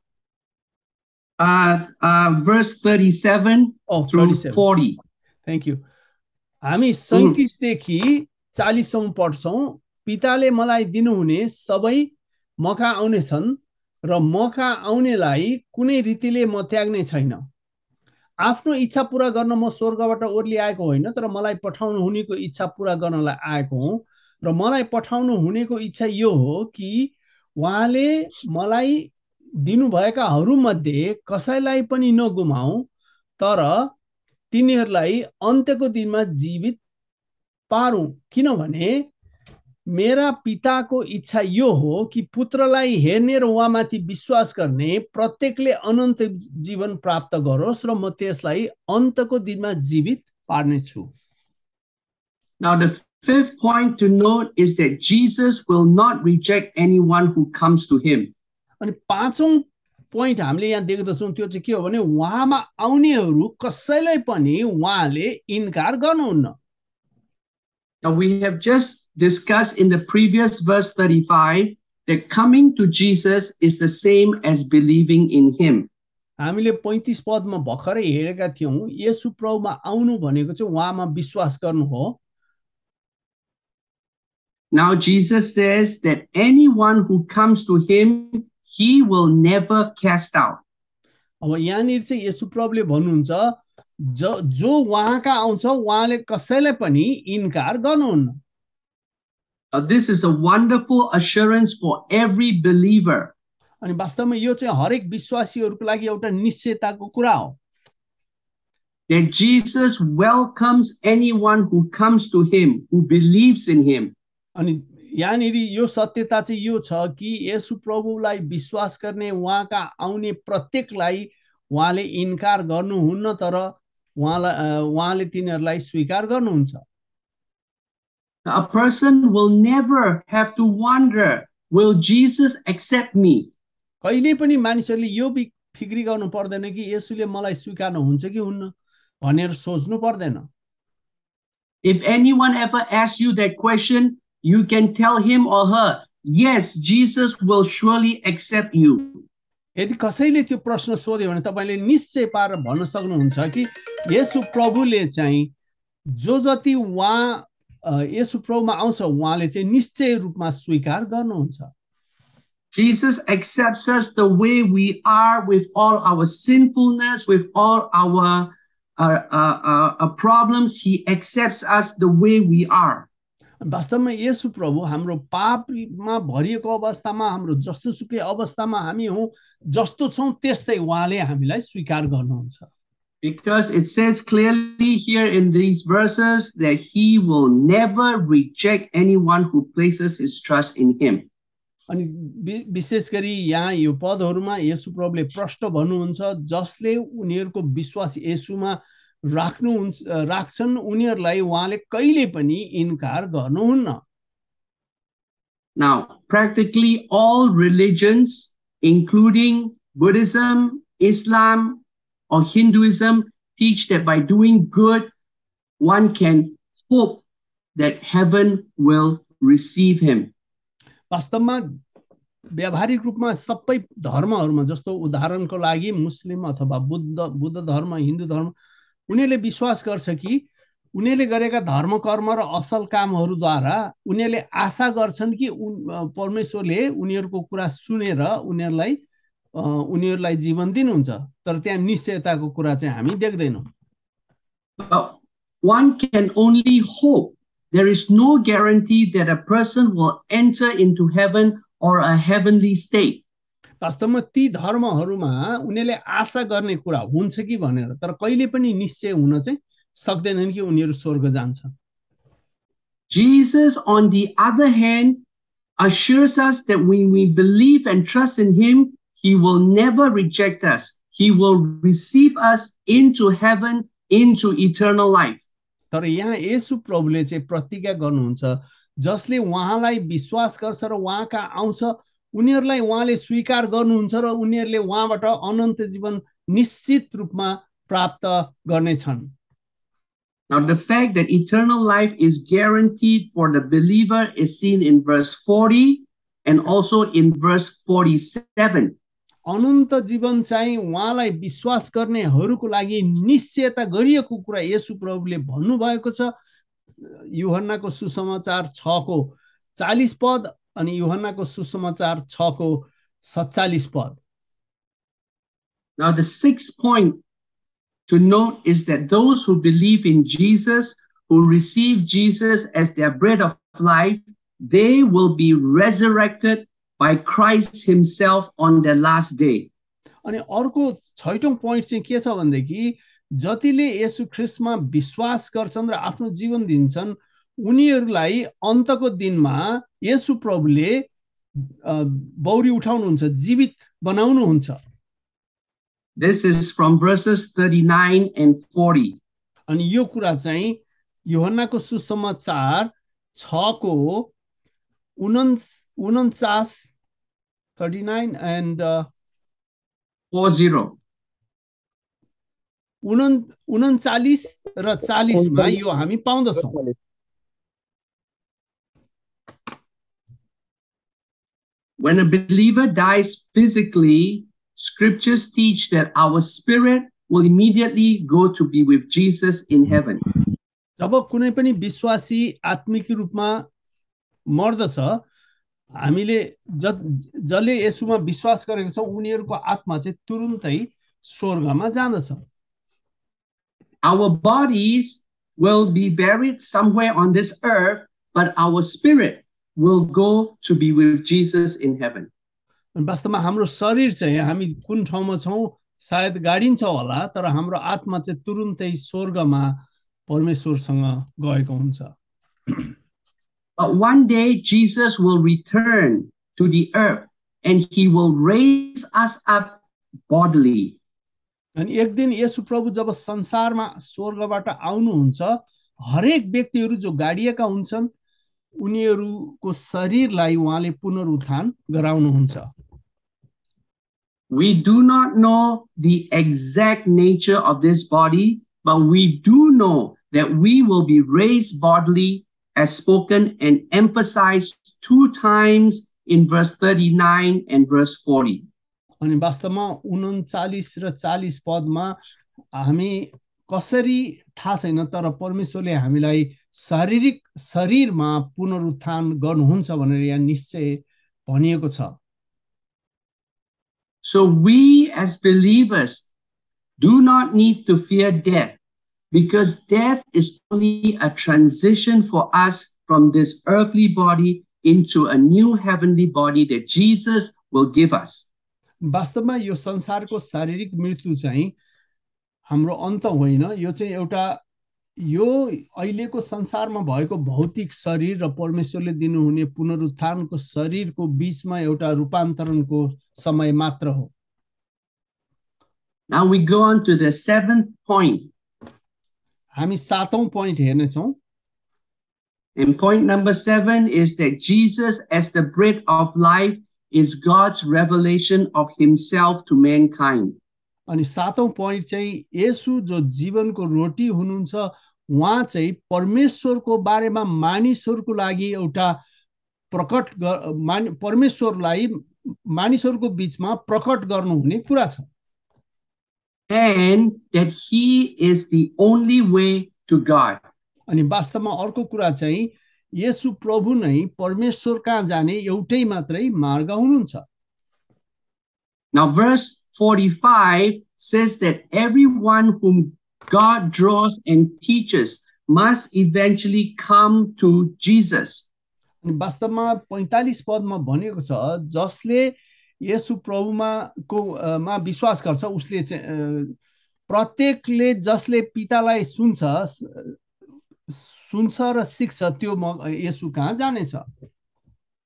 verse 37 through 37. 40. Thank you. हामी 37 देखि 40 सम्म पढ्छौं। पिताले मलाई दिनुहुने सबै मका आउने छन् र मका आउनेलाई कुनै रीतिले म त्याग्ने छैन। आफ्नो इच्छा पूरा गर्न म स्वर्गबाट ओर्ली आएको होइन, तर मलाई पठाउनु हुनेको इच्छा पूरा गर्नलाई आएको हुँ। र मलाई पठाउनु हुनेको इच्छा यो हो कि उहाँले मलाई दिनुभएकाहरू मध्ये कसैलाई पनि नगुमाऊ, तर तिनीहरूलाई अन्त्यको दिनमा जीवित पारौं। किनभने मेरा पिताको इच्छा यो हो कि पुत्रलाई हेर्ने र उहाँमाथि विश्वास गर्ने प्रत्येकले अनन्त जीवन प्राप्त गरोस् र म त्यसलाई अन्तको दिनमा जीवित पार्नेछु। Now the fifth point to note is that Jesus will not reject anyone who comes to him. अनि पाँचौं पोइन्ट हामीले यहाँ देख्दछौं त्यो चाहिँ के हो भने उहाँमा आउनेहरू कसैलाई पनि उहाँले इन्कार गर्नुहुन्न। Now we have just discussed in the previous verse 35 that coming to Jesus is the same as believing in him. हामीले 35 पदमा भर्खरै हेरेका थियौं येशू प्रभुमा आउनु भनेको चाहिँ उहाँमा विश्वास गर्नु हो। Now Jesus says that anyone who comes to him he will never cast out. अब यहाँनिर चाहिँ येशू प्रभुले भन्नुहुन्छ जो उहाँका आउँछ उहाँले कसैलाई पनि इन्कार गर्नुहुन्न। This is a wonderful assurance for every believer. अनि वास्तवमा यो चाहिँ हरेक विश्वासीहरूको लागि एउटा निश्चयताको कुरा हो। That Jesus welcomes anyone who comes to him, who believes in him. अनि यहाँनिर यो सत्यता चाहिँ यो छ कि येशू प्रभुलाई विश्वास गर्ने उहाँका आउने प्रत्येकलाई उहाँले इन्कार गर्नुहुन्न, तर उहाँले तिनीहरूलाई स्वीकार गर्नुहुन्छ। A person will never have to wonder, will Jesus accept me? कहिले पनि मानिसहरूले यो फिक्री गर्नु पर्दैन कि येशूले मलाई स्वीकार्नुहुन्छ कि हुन्न भनेर सोच्नु पर्दैन। If anyone ever asks you that question, you can tell him or her, yes, Jesus will surely accept you. यदि कसैले त्यो प्रश्न सोध्यो भने तपाईले निश्चय पारेर भन्न सक्नुहुन्छ कि येशू प्रभुले चाहिँ जो जति उहाँ येशू प्रभुमा आउँछ उहाँले चाहिँ निश्चय रूपमा स्वीकार गर्नुहुन्छ। Jesus accepts us the way we are, with all our sinfulness, with all our problems. He accepts us the way we are. वास्तवमा येशू प्रभु हाम्रो पापमा भरिएको अवस्थामा, हाम्रो जस्तो सुकै अवस्थामा हामी हौं, जस्तो छौं त्यस्तै उहाँले हामीलाई स्वीकार गर्नुहुन्छ। Because it says clearly here in these verses that he will never reject anyone who places his trust in him. अनि विशेष गरी यहाँ यो पदहरुमा येशू प्रभुले प्रष्ट भन्नुहुन्छ जसले उनीहरुको विश्वास येशूमा राख्छन् उनीहरुलाई उहाँले कहिले पनि इन्कार गर्नुहुन्न। Now, practically all religions, including Buddhism, Islam, or Hinduism, teach that by doing good, one can hope that heaven will receive him. वास्तवमा व्यावहारिक रूपमा सबै धर्महरुमा, जस्तो उदाहरणको लागि मुस्लिम अथवा बुद्ध धर्म, हिन्दू धर्म, उनीहरुले विश्वास गर्छ कि उनीहरुले गरेका धर्म कर्म र असल कामहरुद्वारा उनीहरुले आशा गर्छन् कि परमेश्वरले उनीहरुको कुरा सुनेर उनीहरुलाई जीवन दिनुहुन्छ, तर त्यहाँ निश्चयताको कुरा चाहिँ हामी देख्दैनौं। One can only hope. There is no guarantee that a person will enter into heaven or a heavenly state. वास्तवमा ती धर्महरुमा उनीहरुले आशा गर्ने कुरा हुन्छ कि भनेर, तर कहिले पनि निश्चय हुन चाहिँ सक्दैनन् कि उनीहरु स्वर्ग जान्छ। Jesus, on the other hand, assures us that when we believe and trust in him, he will never reject us. He will receive us into heaven, into eternal life. तर यहाँ येशू प्रभुले चाहिँ प्रतिज्ञा गर्नुहुन्छ, जसले उहाँलाई विश्वास गर्छ र उहाँ कहाँ आउँछ उनीहरूलाई उहाँले स्वीकार गर्नुहुन्छ र उनीहरूले उहाँबाट अनन्त जीवन निश्चित रूपमा प्राप्त गर्नेछन्। Now, the fact that eternal life is guaranteed for the believer is seen in verse 40 and also in verse 47. अनन्त जीवन चाहिँ उहाँलाई विश्वास गर्नेहरूको लागि निश्चयता गरिएको कुरा येशू प्रभुले भन्नुभएको छ। यूहन्नाको सुसमाचार 6 को 40 पद अनि यूहन्नाको सुसमाचार 6 को 47 पद। Now, the sixth point to note is that those who believe in Jesus, who receive Jesus as their bread of life, they will be resurrected by Christ himself on the last day. अनि अर्को छैटौं point चाहिँ के छ भन्देखि जतिले येशू ख्रीष्टमा विश्वास गर्छन् र आफ्नो जीवन दिन्छन् उनीहरूलाई अन्तको दिनमा येशू प्रभुले बौरी उठाउनुहुन्छ, जीवित बनाउनुहुन्छ। This is from verses 39 and 40. अनि यो कुरा चाहिँ यूहन्नाको सुसमाचार 6 को 49 39 and 40. 39 र 40 मा यो हामी पाउँदछौँ। When a believer dies physically, scriptures teach that our spirit will immediately go to be with Jesus in heaven. जब कुनै पनि विश्वासी आत्मिक रूपमा मर्दछ, हामीले जसले येशूमा विश्वास गरेको छ उनीहरूको आत्मा चाहिँ तुरुन्तै स्वर्गमा जाँदछ। Our bodies will be buried somewhere on this earth, but our spirit will go to be with Jesus in heaven. वास्तवमा हाम्रो शरीर चाहिँ हामी कुन ठाउँमा छौँ सायद गाडिन्छ होला, तर हाम्रो आत्मा चाहिँ तुरुन्तै स्वर्गमा परमेश्वरसँग गएको हुन्छ। But one day Jesus will return to the earth and he will raise us up bodily. अनि एक दिन येशू प्रभु जब संसारमा स्वर्गबाट आउनुहुन्छ, हरेक व्यक्तिहरू जो गाडिएका हुन्छन् उनीहरूको शरीरलाई उहाँले पुनरुत्थान गराउनुहुन्छ। We do not know the exact nature of this body, but we do know that we will be raised bodily as spoken and emphasized 2 times in verse 39 and verse 40. अनि वास्तवमा 39 र 40 पदमा हामी कसरी थाहा छैन, तर परमेश्वरले हामीलाई शारीरिक शरीरमा पुनरुत्थान गर्नुहुन्छ भनेर यहाँ निश्चय भनिएको छ। So we as believers do not need to fear death, because death is only a transition for us from this earthly body into a new heavenly body that Jesus will give us. वास्तवमा यो संसारको शारीरिक मृत्यु चाहिँ हाम्रो अन्त होइन, यो चाहिँ एउटा यो अहिलेको संसारमा भएको भौतिक शरीर र परमेश्वरले दिनुहुने पुनरुत्थानको शरीरको बीचमा एउटा रूपान्तरणको समय मात्र हो। Now we go on to the 7th point. हामी 7औं पोइन्ट हेर्नेछौँ। And point number 7 is that Jesus as the bread of life is God's revelation of himself to mankind. अनि 7औं पोइन्ट चाहिँ येशू जो जीवनको रोटी हुनुहुन्छ उहाँ चाहिँ परमेश्वरको बारेमा मानिसहरूको लागि एउटा प्रकट परमेश्वरलाई मानिसहरूको बीचमा प्रकट गर्नुहुने कुरा छ। And that he is the only way to God. अनि वास्तवमा अर्को कुरा चाहिँ येशू प्रभु नै परमेश्वर कहाँ जाने एउटै मात्रै मार्ग हुनुहुन्छ। Now verse 45 says that everyone whom God draws and teaches must eventually come to Jesus. अनि वास्तवमा 45 पदमा भनेको छ जसले येशू प्रभुमा मा विश्वास गर्छ उसले प्रत्येकले जसले पितालाई सुन्छ र सिक्छ त्यो येशू कहाँ जानेछ।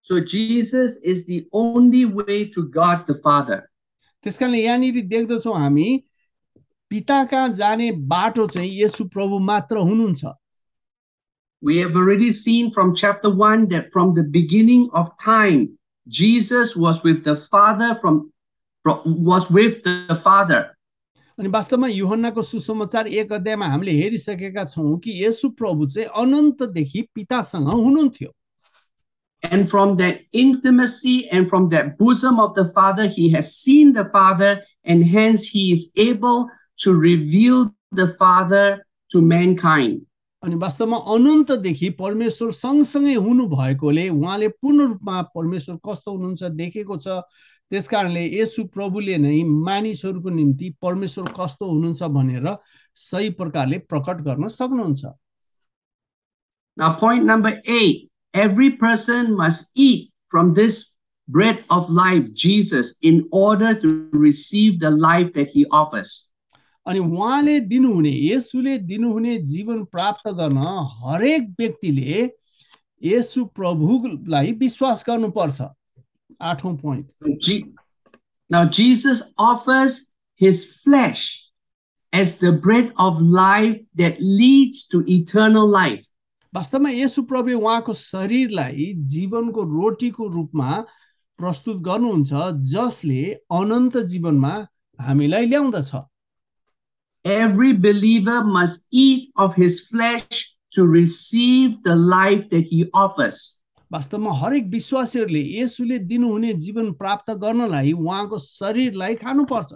So Jesus is the only way to God the Father. त्यसकारणले यहाँनिर देख्दछौँ हामी पिता कहाँ जाने बाटो चाहिँ येशू प्रभु मात्र हुनुहुन्छ। We have already seen from chapter 1 that from the beginning of time, Jesus was with the Father was with the Father. अनि वास्तवमा यूहन्नाको सुसमाचार 1 अध्यायमा हामीले हेरिसकेका छौँ कि येशू प्रभु चाहिँ अनन्तदेखि पितासँग हुनुहुन्थ्यो। And from that intimacy and from that bosom of the Father, he has seen the Father, and hence he is able to reveal the Father to mankind. अनि वास्तवमा अनन्तदेखि परमेश्वर सँगसँगै हुनु भएकोले उहाँले पूर्ण रूपमा परमेश्वर कस्तो हुनुहुन्छ देखेको छ। त्यसकारणले येशू प्रभुले नै मानिसहरूको निम्ति परमेश्वर कस्तो हुनुहुन्छ भनेर सही प्रकारले प्रकट गर्न सक्नुहुन्छ। Now point number 8, every person must eat from this bread of life, Jesus, in order to receive the life that he offers. अनि उहाँले दिनुहुने येशूले दिनुहुने जीवन प्राप्त गर्न हरेक व्यक्तिले येशू प्रभुलाई विश्वास गर्नुपर्छ। 8औं point. Now Jesus offers his flesh as the bread of life that leads to eternal life. वास्तवमा येशू प्रभुले उहाँको शरीरलाई जीवनको रोटीको रूपमा प्रस्तुत गर्नुहुन्छ जसले अनन्त जीवनमा हामीलाई ल्याउँदछ। Every believer must eat of his flesh to receive the life that he offers. वास्तवमा हरेक विश्वासीहरूले येशूले दिनुहुने जीवन प्राप्त गर्नलाई उहाँको शरीरलाई खानुपर्छ।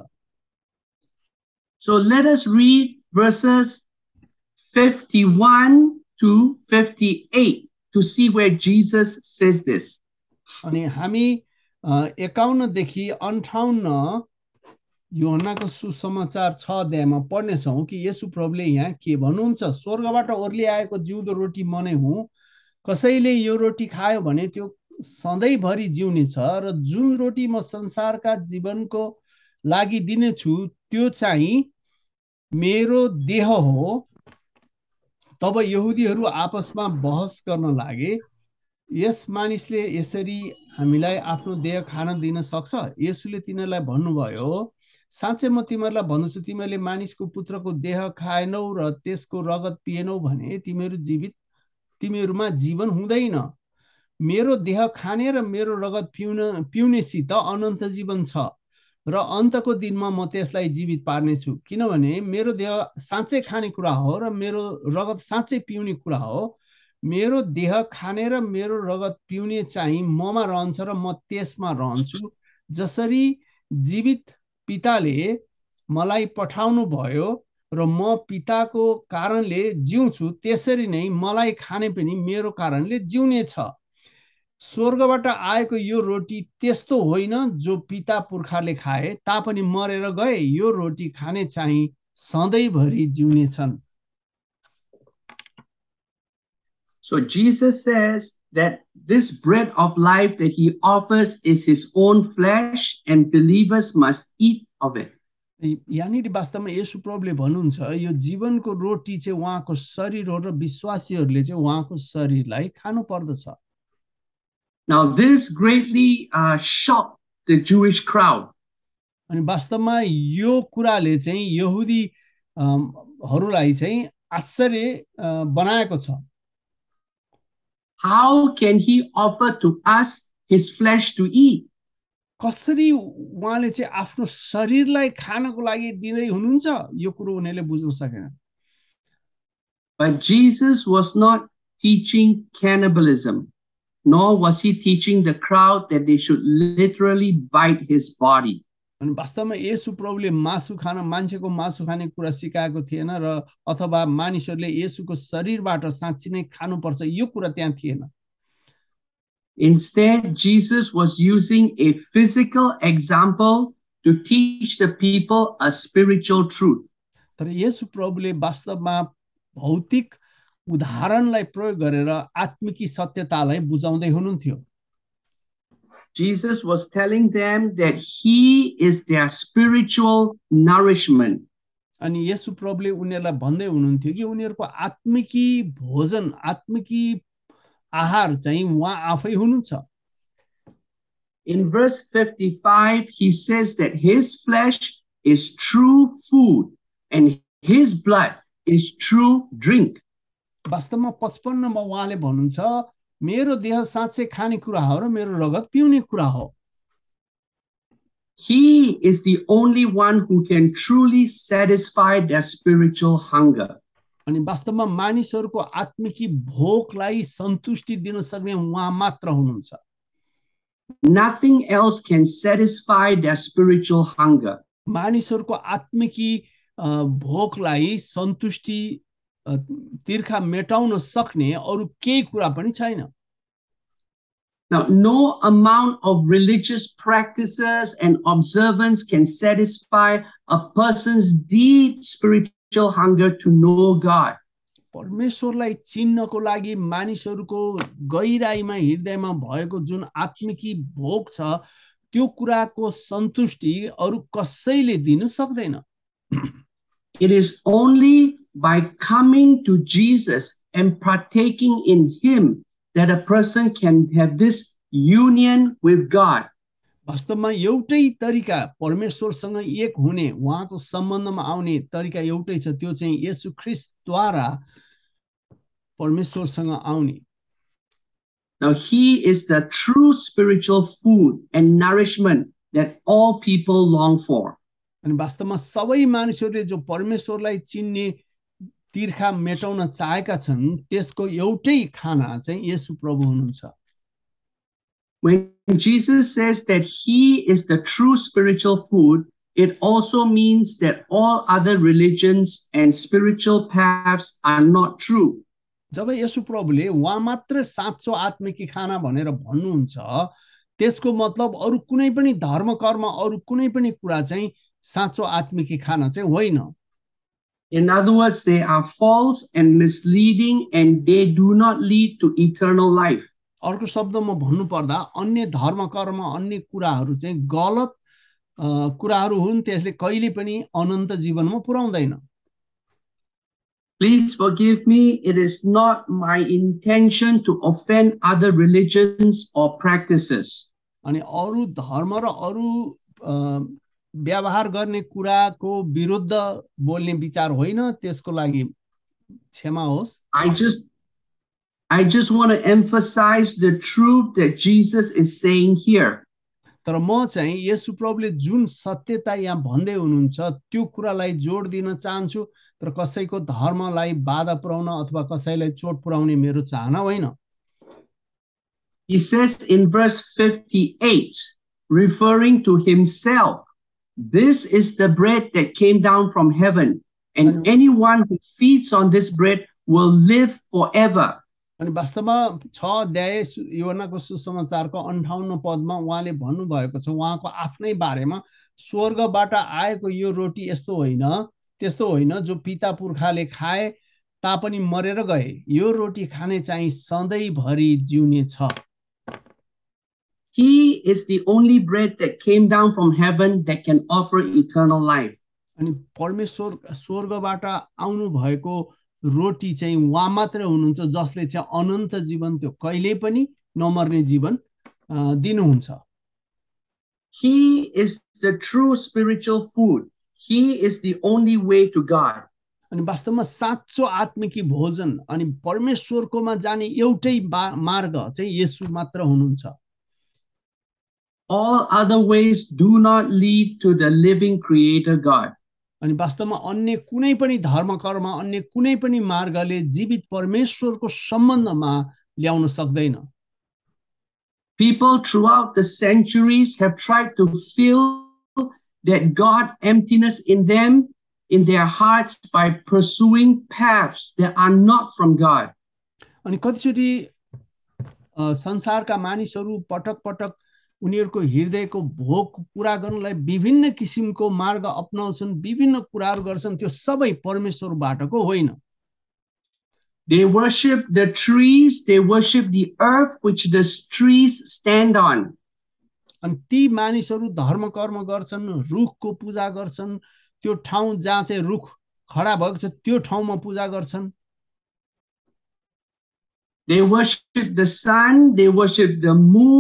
So let us read verses 51 to 58 to see where Jesus says this. अनि हामी 51 देखि 58 यूहन्नाको सुसमाचार 6 अध्यायमा पढ्ने छौं कि येशू प्रभुले यहाँ के भन्नुहुन्छ। स्वर्गबाट ओर्ली आएको जिउँदो रोटी म नै हुँ। कसैले यो रोटी खायो भने त्यो सधैँभरि जिउनेछ र जुन रोटी म संसारका जीवनको लागि दिनेछु त्यो चाहिँ मेरो देह हो। तब यहुदीहरू आपसमा बहस गर्न लागे, यस मानिसले यसरी हामीलाई आफ्नो देह खान दिन सक्छ? येशूले तिनीहरूलाई भन्नुभयो, साँच्चै म तिमीहरूलाई भन्दछु, तिमीहरूले मानिसको पुत्रको देह खाएनौ र त्यसको रगत पिएनौ भने तिमीहरूमा जीवन हुँदैन। मेरो देह खाने र मेरो रगत पिउनेसित अनन्त जीवन छ र अन्तको दिनमा म त्यसलाई जीवित पार्नेछु। किनभने मेरो देह साँच्चै खाने कुरा हो र मेरो रगत साँच्चै पिउने कुरा हो। मेरो देह खाने र मेरो रगत पिउने चाहिँ ममा रहन्छ र म त्यसमा रहन्छु। जसरी जीवित पिताले मलाई पठाउनु भयो र म पिताको कारणले जिउँछु, त्यसरी नै मलाई खाने पनि मेरो कारणले जिउने छ। स्वर्गबाट आएको यो रोटी त्यस्तो होइन जो पिता पुर्खाले खाए तापनि मरेर गए। यो रोटी खाने चाहिँ सधैँभरि जिउने छन्। So Jesus says that this bread of life that he offers is his own flesh and believers must eat of it. यहाँनिर वास्तवमा येशू प्रभुले भन्नुहुन्छ यो जीवनको रोटी चाहिँ उहाँको शरीर हो र विश्वासीहरूले चाहिँ उहाँको शरीरलाई खानु पर्दछ। Now this greatly shocked the Jewish crowd. अनि वास्तवमा यो कुराले चाहिँ यहुदीहरूलाई चाहिँ आश्चर्य बनाएको छ। How can he offer to us his flesh to eat? कसरी उहाँले चाहिँ आफ्नो शरीरलाई खानको लागि दिँदै हुनुहुन्छ यो कुरो उनीहरूले बुझ्न सकेन। But Jesus was not teaching cannibalism, nor was he teaching the crowd that they should literally bite his body. अनि वास्तवमा येशू प्रभुले मासु खान मान्छेको मासु खाने कुरा सिकाएको थिएन र अथवा मानिसहरूले येशूको शरीरबाट साँच्चै नै खानुपर्छ यो कुरा त्यहाँ थिएन। Instead, Jesus was using a physical example to teach the people a spiritual truth. तर येशू प्रभुले वास्तवमा भौतिक उदाहरणलाई प्रयोग गरेर आत्मिकी सत्यतालाई बुझाउँदै हुनुहुन्थ्यो। Jesus was telling them that he is their spiritual nourishment. अनि येशू प्रभुले उनीहरूलाई भन्दै हुनुहुन्थ्यो कि उनीहरूको आत्मिकी भोजन, आत्मिकी आहार चाहिँ उहाँ आफै हुनुहुन्छ। In verse 55, he says that his flesh is true food and his blood is true drink. वास्तवमा 55 मा उहाँले भन्नुहुन्छ मेरो देह साँच्चै खाने कुरा हो र मेरो रगत पिउने कुरा हो. He is the only one who can truly satisfy their spiritual hunger. अनि वास्तवमा मानिसहरूको आत्मिकी भोकलाई सन्तुष्टि दिन सक्ने उहाँ मात्र हुनुहुन्छ. Nothing else can satisfy their spiritual hunger. मानिसहरूको आत्मिकी भोकलाई सन्तुष्टि तिर्खा मेटाउन सक्ने अरु केही कुरा पनि छैन. Now, no amount of religious practices and observance can satisfy a person's deep spiritual hunger to know God. परमेश्वरलाई चिन्नको लागि मानिसहरूको गहिराईमा हृदयमा भएको जुन आत्मिकी भोक छ त्यो कुराको सन्तुष्टि अरु कसैले दिन सक्दैन. It is only by coming to Jesus and partaking in him that a person can have this union with God. वास्तवमा एउटै तरिका परमेश्वरसँग एक हुने उहाँको सम्बन्धमा आउने तरिका एउटै छ त्यो चाहिँ येशू ख्रीष्टद्वारा परमेश्वरसँग आउने. Now he is the true spiritual food and nourishment that all people long for. अनि वास्तवमा सबै मानिसहरूले जो परमेश्वरलाई चिन्ने तिर्खा मेटाउन चाहेका छन् त्यसको एउटै खाना चाहिँ येशू प्रभु हुनुहुन्छ. When Jesus says that he is the true spiritual food, it also means that all other religions and spiritual paths are not true. जब येशू प्रभुले उहाँ मात्र साँचो आत्मिकी खाना भनेर भन्नुहुन्छ त्यसको मतलब अरु कुनै पनि धर्म कर्म अरु कुनै पनि कुरा चाहिँ साँचो आत्मिकी खाना चाहिँ होइन. In other words, they are false and misleading and they do not lead to eternal life. अर्को शब्दमा भन्नु पर्दा अन्य धर्म कर्म अन्य कुराहरू चाहिँ गलत कुराहरू हुन् त्यसले कहिले पनि अनन्त जीवनमा पुर्याउँदैन. Please forgive me, it is not my intention to offend other religions or practices. अनि अरु धर्म र अरु व्यवहार गर्ने कुराको विरुद्ध बोल्ने विचार होइन त्यसको लागि क्षमा होस्. I just want to emphasize the truth that Jesus is saying here. तर म चाहिँ येशू प्रभुले जुन सत्यता यहाँ भन्दै हुनुहुन्छ त्यो कुरालाई जोड दिन चाहन्छु तर कसैको धर्मलाई बाधा पुर्याउन अथवा कसैलाई चोट पुर्याउने मेरो चाहना होइन. He says in verse 58, referring to himself, this is the bread that came down from heaven, and anyone who feeds on this bread will live forever. अनि वास्तवमा 6 अध्याय यूहन्नाको सुसमाचारको 58 पदमा उहाँले भन्नु भएको छ उहाँको आफ्नै बारेमा स्वर्गबाट आएको यो रोटी यस्तो होइन त्यस्तो होइन जो पिता पुर्खाले खाए तापनि मरेर गए यो रोटी खाने चाहिँ सधैँभरि जिउने छ. He is the only bread that came down from heaven that can offer eternal life. अनि परमेश्वर स्वर्गबाट आउनु भएको रोटी चाहिँ उहाँ मात्र हुनुहुन्छ जसले चाहिँ अनन्त जीवन त्यो कहिले पनि नमर्ने जीवन दिनुहुन्छ. He is the true spiritual food. He is the only way to God. अनि वास्तवमा साँचो आत्मिकी भोजन अनि परमेश्वरकोमा जाने एउटै मार्ग चाहिँ येशू मात्र हुनुहुन्छ. All other ways do not lead to the living creator God. अनि वास्तवमा अन्य कुनै पनि धर्म कर्म अन्य कुनै पनि मार्गले जीवित परमेश्वरको सम्बन्धमा ल्याउन सक्दैन. People throughout the centuries have tried to fill that God emptiness in them, in their hearts by pursuing paths that are not from God. अनि कतिचोटि संसारका मानिसहरू पटक पटक उनीहरूको हृदयको भोक पूरा गर्नलाई विभिन्न किसिमको मार्ग अपनाउँछन् विभिन्न कुराहरू गर्छन् त्यो सबै परमेश्वरबाटको होइन. They worship the trees, they worship the earth which the trees stand on. अनि ती मानिसहरू धर्म कर्म गर्छन् रुखको पूजा गर्छन् त्यो ठाउँ जहाँ चाहिँ रुख खडा भएको छ त्यो ठाउँमा पूजा गर्छन्. They worship the sun, they worship the moon,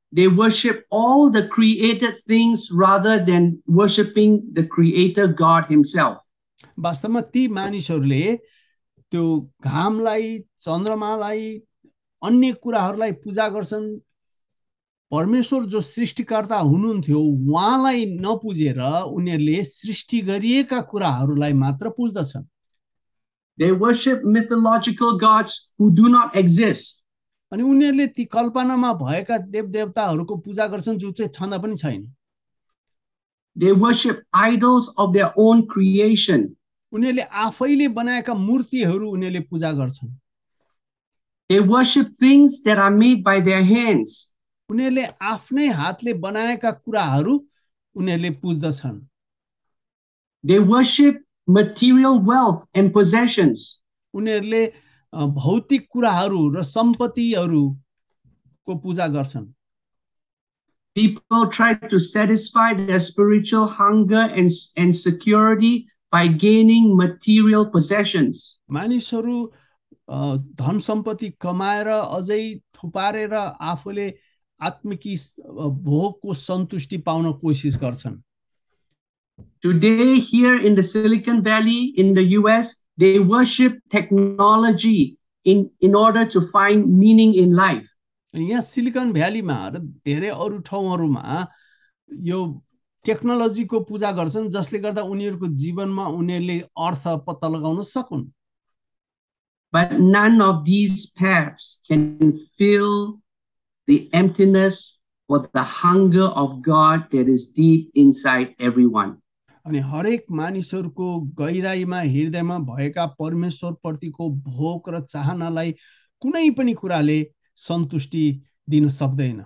They worship all the created things rather than worshiping the creator God himself. वास्तवमा ती मानिसहरूले त्यो घामलाई चन्द्रमालाई अन्य कुराहरूलाई पूजा गर्छन् परमेश्वर जो सृष्टिकर्ता हुनुहुन्थ्यो उहाँलाई नपुजेर उनीहरूले सृष्टि गरिएका कुराहरूलाई मात्र पुज्दछन् They worship mythological gods who do not exist. अनि उनीहरूले ती कल्पनामा भएका देवदेवताहरूको पूजा गर्छन् जो चाहिँ छँदा पनि छैन They worship idols of their own creation. उनीहरूले आफैले बनाएका मूर्तिहरू उनीहरूले पूजा गर्छन् They worship things that are made by their hands. उनीहरूले आफ्नै हातले बनाएका कुराहरू उनीहरूले पुज्दछन् They worship material wealth and possessions. उनीहरूले भौतिक कुराहरू र सम्पत्तिहरूको पूजा गर्छन् People try to satisfy their spiritual hunger and security by gaining material possessions. मानिसहरू धन सम्पत्ति कमाएर अझै थुपारेर आफूले आत्मिकी भोगको सन्तुष्टि पाउन कोसिस गर्छन् Today, here in the Silicon Valley in the US, they worship technology in order to find meaning in life. यहाँ सिलिकन भ्यालीमा र धेरै अरू ठाउँहरूमा यो टेक्नोलोजीको पूजा गर्छन् जसले गर्दा उनीहरूको जीवनमा उनीहरूले अर्थ पत्ता लगाउन सकुन् But none of these paths can fill the emptiness or the hunger of God that is deep inside everyone. अनि हरेक मानिसहरूको गहिराईमा हृदयमा भएका परमेश्वर प्रतिको भोक र चाहनालाई कुनै पनि कुराले सन्तुष्टि दिन सक्दैन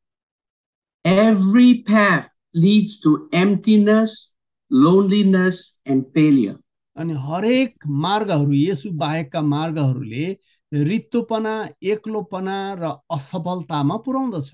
Every path leads to emptiness, loneliness and failure. अनि हरेक मार्गहरू येशू बाहेकका मार्गहरूले रित्तोपना एक्लोपना र असफलतामा पुर्याउँदछ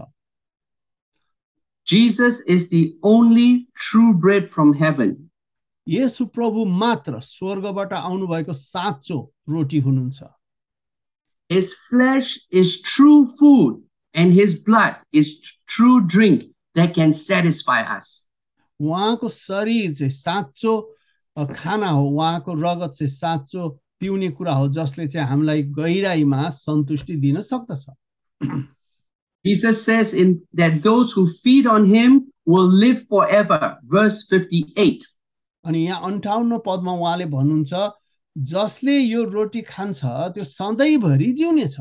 Jesus is the only true bread from heaven. येशू प्रभु मात्र स्वर्गबाट आउनु भएको साँचो रोटी हुनुहुन्छ His flesh is true food and his blood is true drink that can satisfy us. उहाँको शरीर चाहिँ साँचो खाना हो उहाँको रगत चाहिँ साँचो पिउने कुरा हो जसले चाहिँ हामीलाई गहिराईमा सन्तुष्टि दिन सक्दछ Jesus says that those who feed on him will live forever. Verse 58. अनि यहाँ 58 पदमा उहाँले भन्नुहुन्छ जसले यो रोटी खान्छ त्यो सधैँभरि जिउनेछ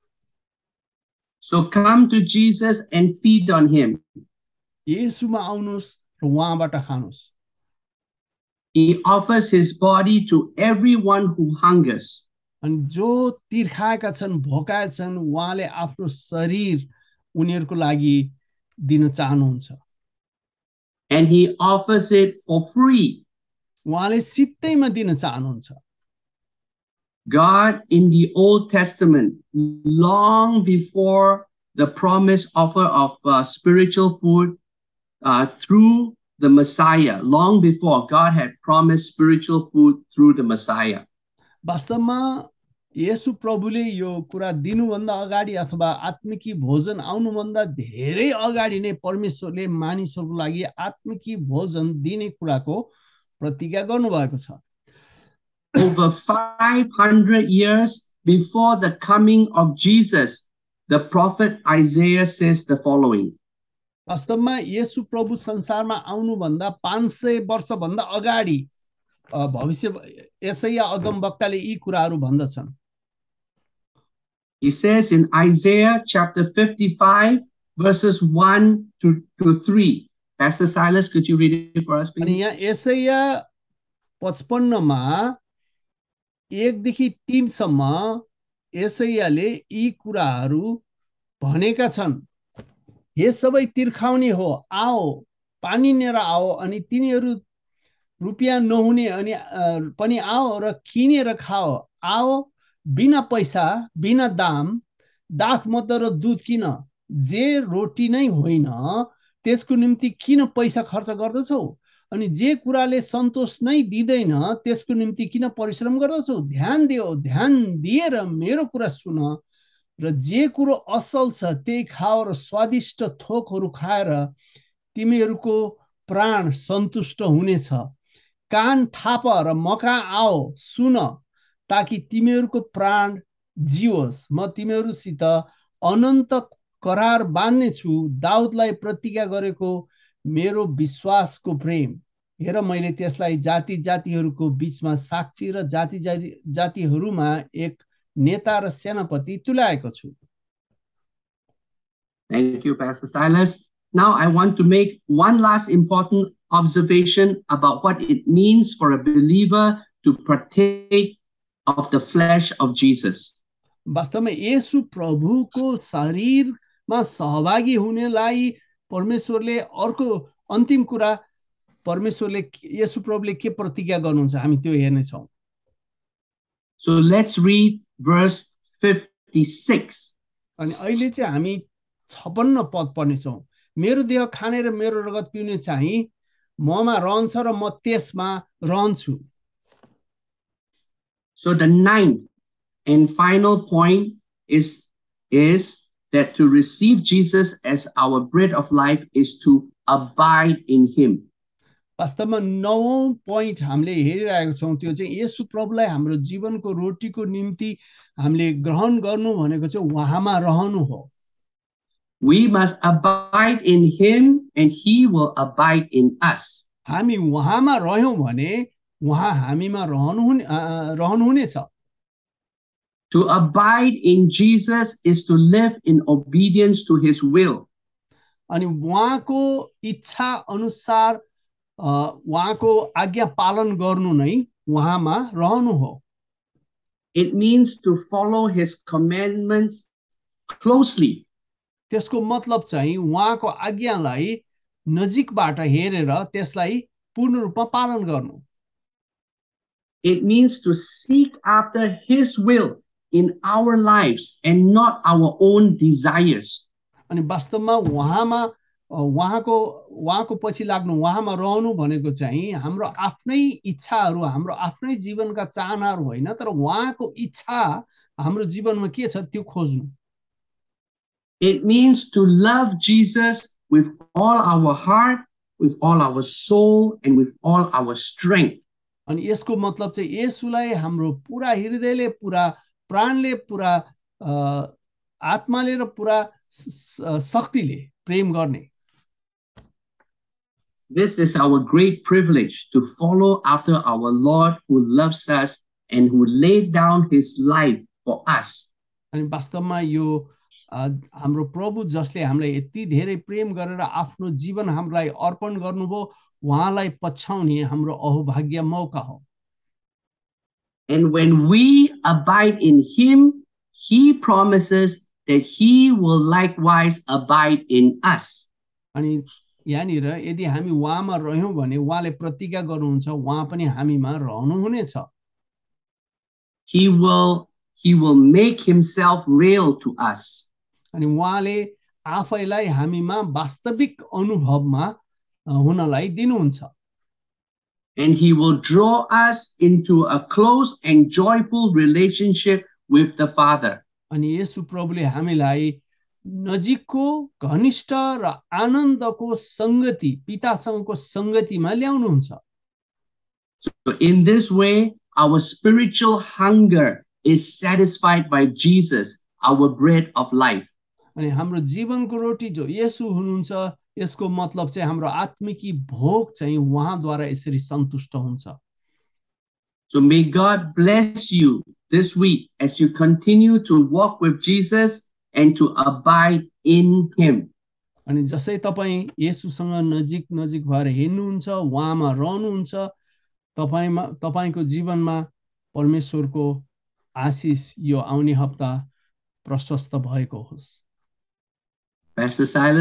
So come to Jesus and feed on him. येशूमा आउनुस् र उहाँबाट खानुस् He offers his body to everyone who hungers. अनि जो तिर्खाएका छन् भोकाएका छन् उहाँले आफ्नो शरीर उनीहरूको लागि दिन चाहनुहुन्छ And he offers it for free. उहाँले सित्तैमा दिन चाहनुहुन्छ God in the Old Testament, long before the promised offer of spiritual food through the Messiah, long before God had promised spiritual food through the Messiah. वास्तवमा येशू प्रभुले यो कुरा दिनुभन्दा अगाडि अथवा आत्मिकी भोजन आउनुभन्दा धेरै अगाडि नै परमेश्वरले मानिसहरूको लागि आत्मिकी भोजन दिने कुराको प्रतिज्ञा गर्नुभएको छ Over 500 years before the coming of Jesus, the prophet Isaiah says the following. वास्तवमा येशू प्रभु संसारमा आउनुभन्दा 500 वर्षभन्दा अगाडि भविष्य यसैया अगमवक्ताले यी कुराहरू भन्दछन् He says in Isaiah chapter 55 verses 1 to 3. Pastor Silas, could you read it for us, please? अनि यहाँ यसैया 55 मा 1 देखि 3 सम्म यसैयाले यी कुराहरू भनेका छन् हे सबै तिर्खाउने हो आओ पानी लिएर आओ अनि तिनीहरू रुपियाँ नहुने अनि पनि आओ र किनेर खाओ आओ बिना पैसा बिना दाम दाख मद्दो र दूध किन जे रोटी नै होइन त्यसको निम्ति किन पैसा खर्च गर्दछौ अनि जे कुराले सन्तोष नै दिदैन त्यसको निम्ति किन परिश्रम गर्दछौ ध्यान दियो ध्यान दिएर मेरो कुरा सुन र जे कुरो असल छ त्यही खाओ र स्वादिष्ट थोकहरू खाएर तिमीहरूको प्राण सन्तुष्ट हुनेछ। कान थाप र मका आओ सुन, ताकि तिमीहरूको प्राण जियोस्। म तिमीहरूसित अनन्त करार बाँध्नेछु, दाउदलाई प्रतिज्ञा गरेको मेरो विश्वासको प्रेम। हेर, मैले त्यसलाई जाति जातिहरूको बीचमा साक्षी र जाति जातिहरूमा एक नेता र सेनापति तुल्याएको छु। Thank you, Pastor Silas. Now I want to make one last important observation about what it means for a believer to partake of the flesh of Jesus. वास्तवमा येशू प्रभुको शरीरमा सहभागी हुनेलाई परमेश्वरले अर्को अन्तिम कुरा परमेश्वरले येशू प्रभुले के प्रतिज्ञा गर्नुहुन्छ हामी त्यो हेर्नेछौँ। So let's read verse 56. अनि अहिले चाहिँ हामी 56 पद पढ्नेछौँ। मेरो देह खाने र मेरो रगत पिउने चाहिँ ममा रहन्छ र म त्यसमा रहन्छु। So the ninth and final point is that to receive Jesus as our bread of life is to abide in him. वास्तवमा 9औं पोइन्ट हामीले हेरिरहेको छौँ, त्यो चाहिँ येशू प्रभुलाई हाम्रो जीवनको रोटीको निम्ति हामीले ग्रहण गर्नु भनेको चाहिँ उहाँमा रहनु हो। We must abide in him and he will abide in us. हामी उहाँमा रह्यौँ भने उहाँ हामीमा रहनुहुनेछ। To abide in Jesus is to live in obedience to his will. अनि उहाँको इच्छा अनुसार उहाँको आज्ञा पालन गर्नु नै उहाँमा रहनु हो। It means to follow his commandments closely. त्यसको मतलब चाहिँ उहाँको आज्ञालाई नजिकबाट हेरेर त्यसलाई पूर्ण रूपमा पालन गर्नु। It means to seek after his will in our lives and not our own desires. अनि वास्तवमा उहाँको पछि लाग्नु, उहाँमा रहनु भनेको चाहिँ हाम्रो आफ्नै इच्छाहरू, हाम्रो आफ्नै जीवनका चाहनाहरू होइन, तर उहाँको इच्छा हाम्रो जीवनमा के छ त्यो खोज्नु। It means to love Jesus with all our heart, with all our soul, and with all our strength. अनि यसको मतलब चाहिँ येशूलाई हाम्रो पुरा हृदयले, पुरा प्राणले, पुरा आत्माले र पुरा शक्तिले प्रेम गर्ने। This is our great privilege to follow after our Lord who loves us and who laid down his life for us. अनि वास्तवमा यो हाम्रो प्रभु जसले हामीलाई यति धेरै प्रेम गरेर आफ्नो जीवन हामीलाई अर्पण गर्नुभयो, उहाँलाई पछ्याउने हाम्रो अहोभाग्य मौका हो। And when we abide in him, he promises that he will likewise abide in us. अनि यहाँनिर यदि हामी उहाँमा रह्यौँ भने उहाँले प्रतिज्ञा गर्नुहुन्छ उहाँ पनि हामीमा रहनुहुनेछ। He will make himself real to us. अनि उहाँले आफैलाई हामीमा वास्तविक अनुभवमा हुनलाई दिनुहुन्छ। And he will draw us into a close and joyful relationship with the Father. अनि येशू प्रभुले हामीलाई नजिकको घनिष्ठ र आनन्दको संगति, पितासँगको संगतिमा ल्याउनुहुन्छ। So in this way, our spiritual hunger is satisfied by Jesus, our bread of life. अनि हाम्रो जीवनको रोटी जो येशू हुनुहुन्छ, यसको मतलब चाहिँ हाम्रो आत्मिकी भोक चाहिँ उहाँद्वारा यसरी सन्तुष्ट हुन्छ। So may God bless you this week as you continue to walk with Jesus and to abide in him. अनि जसै तपाईं येशूसँग नजिक भएर हिँड्नुहुन्छ, उहाँमा रहनुहुन्छ, तपाईंको जीवनमा परमेश्वरको आशीष यो आउने हप्ता प्रशस्त भएको होस्। Pastor Silas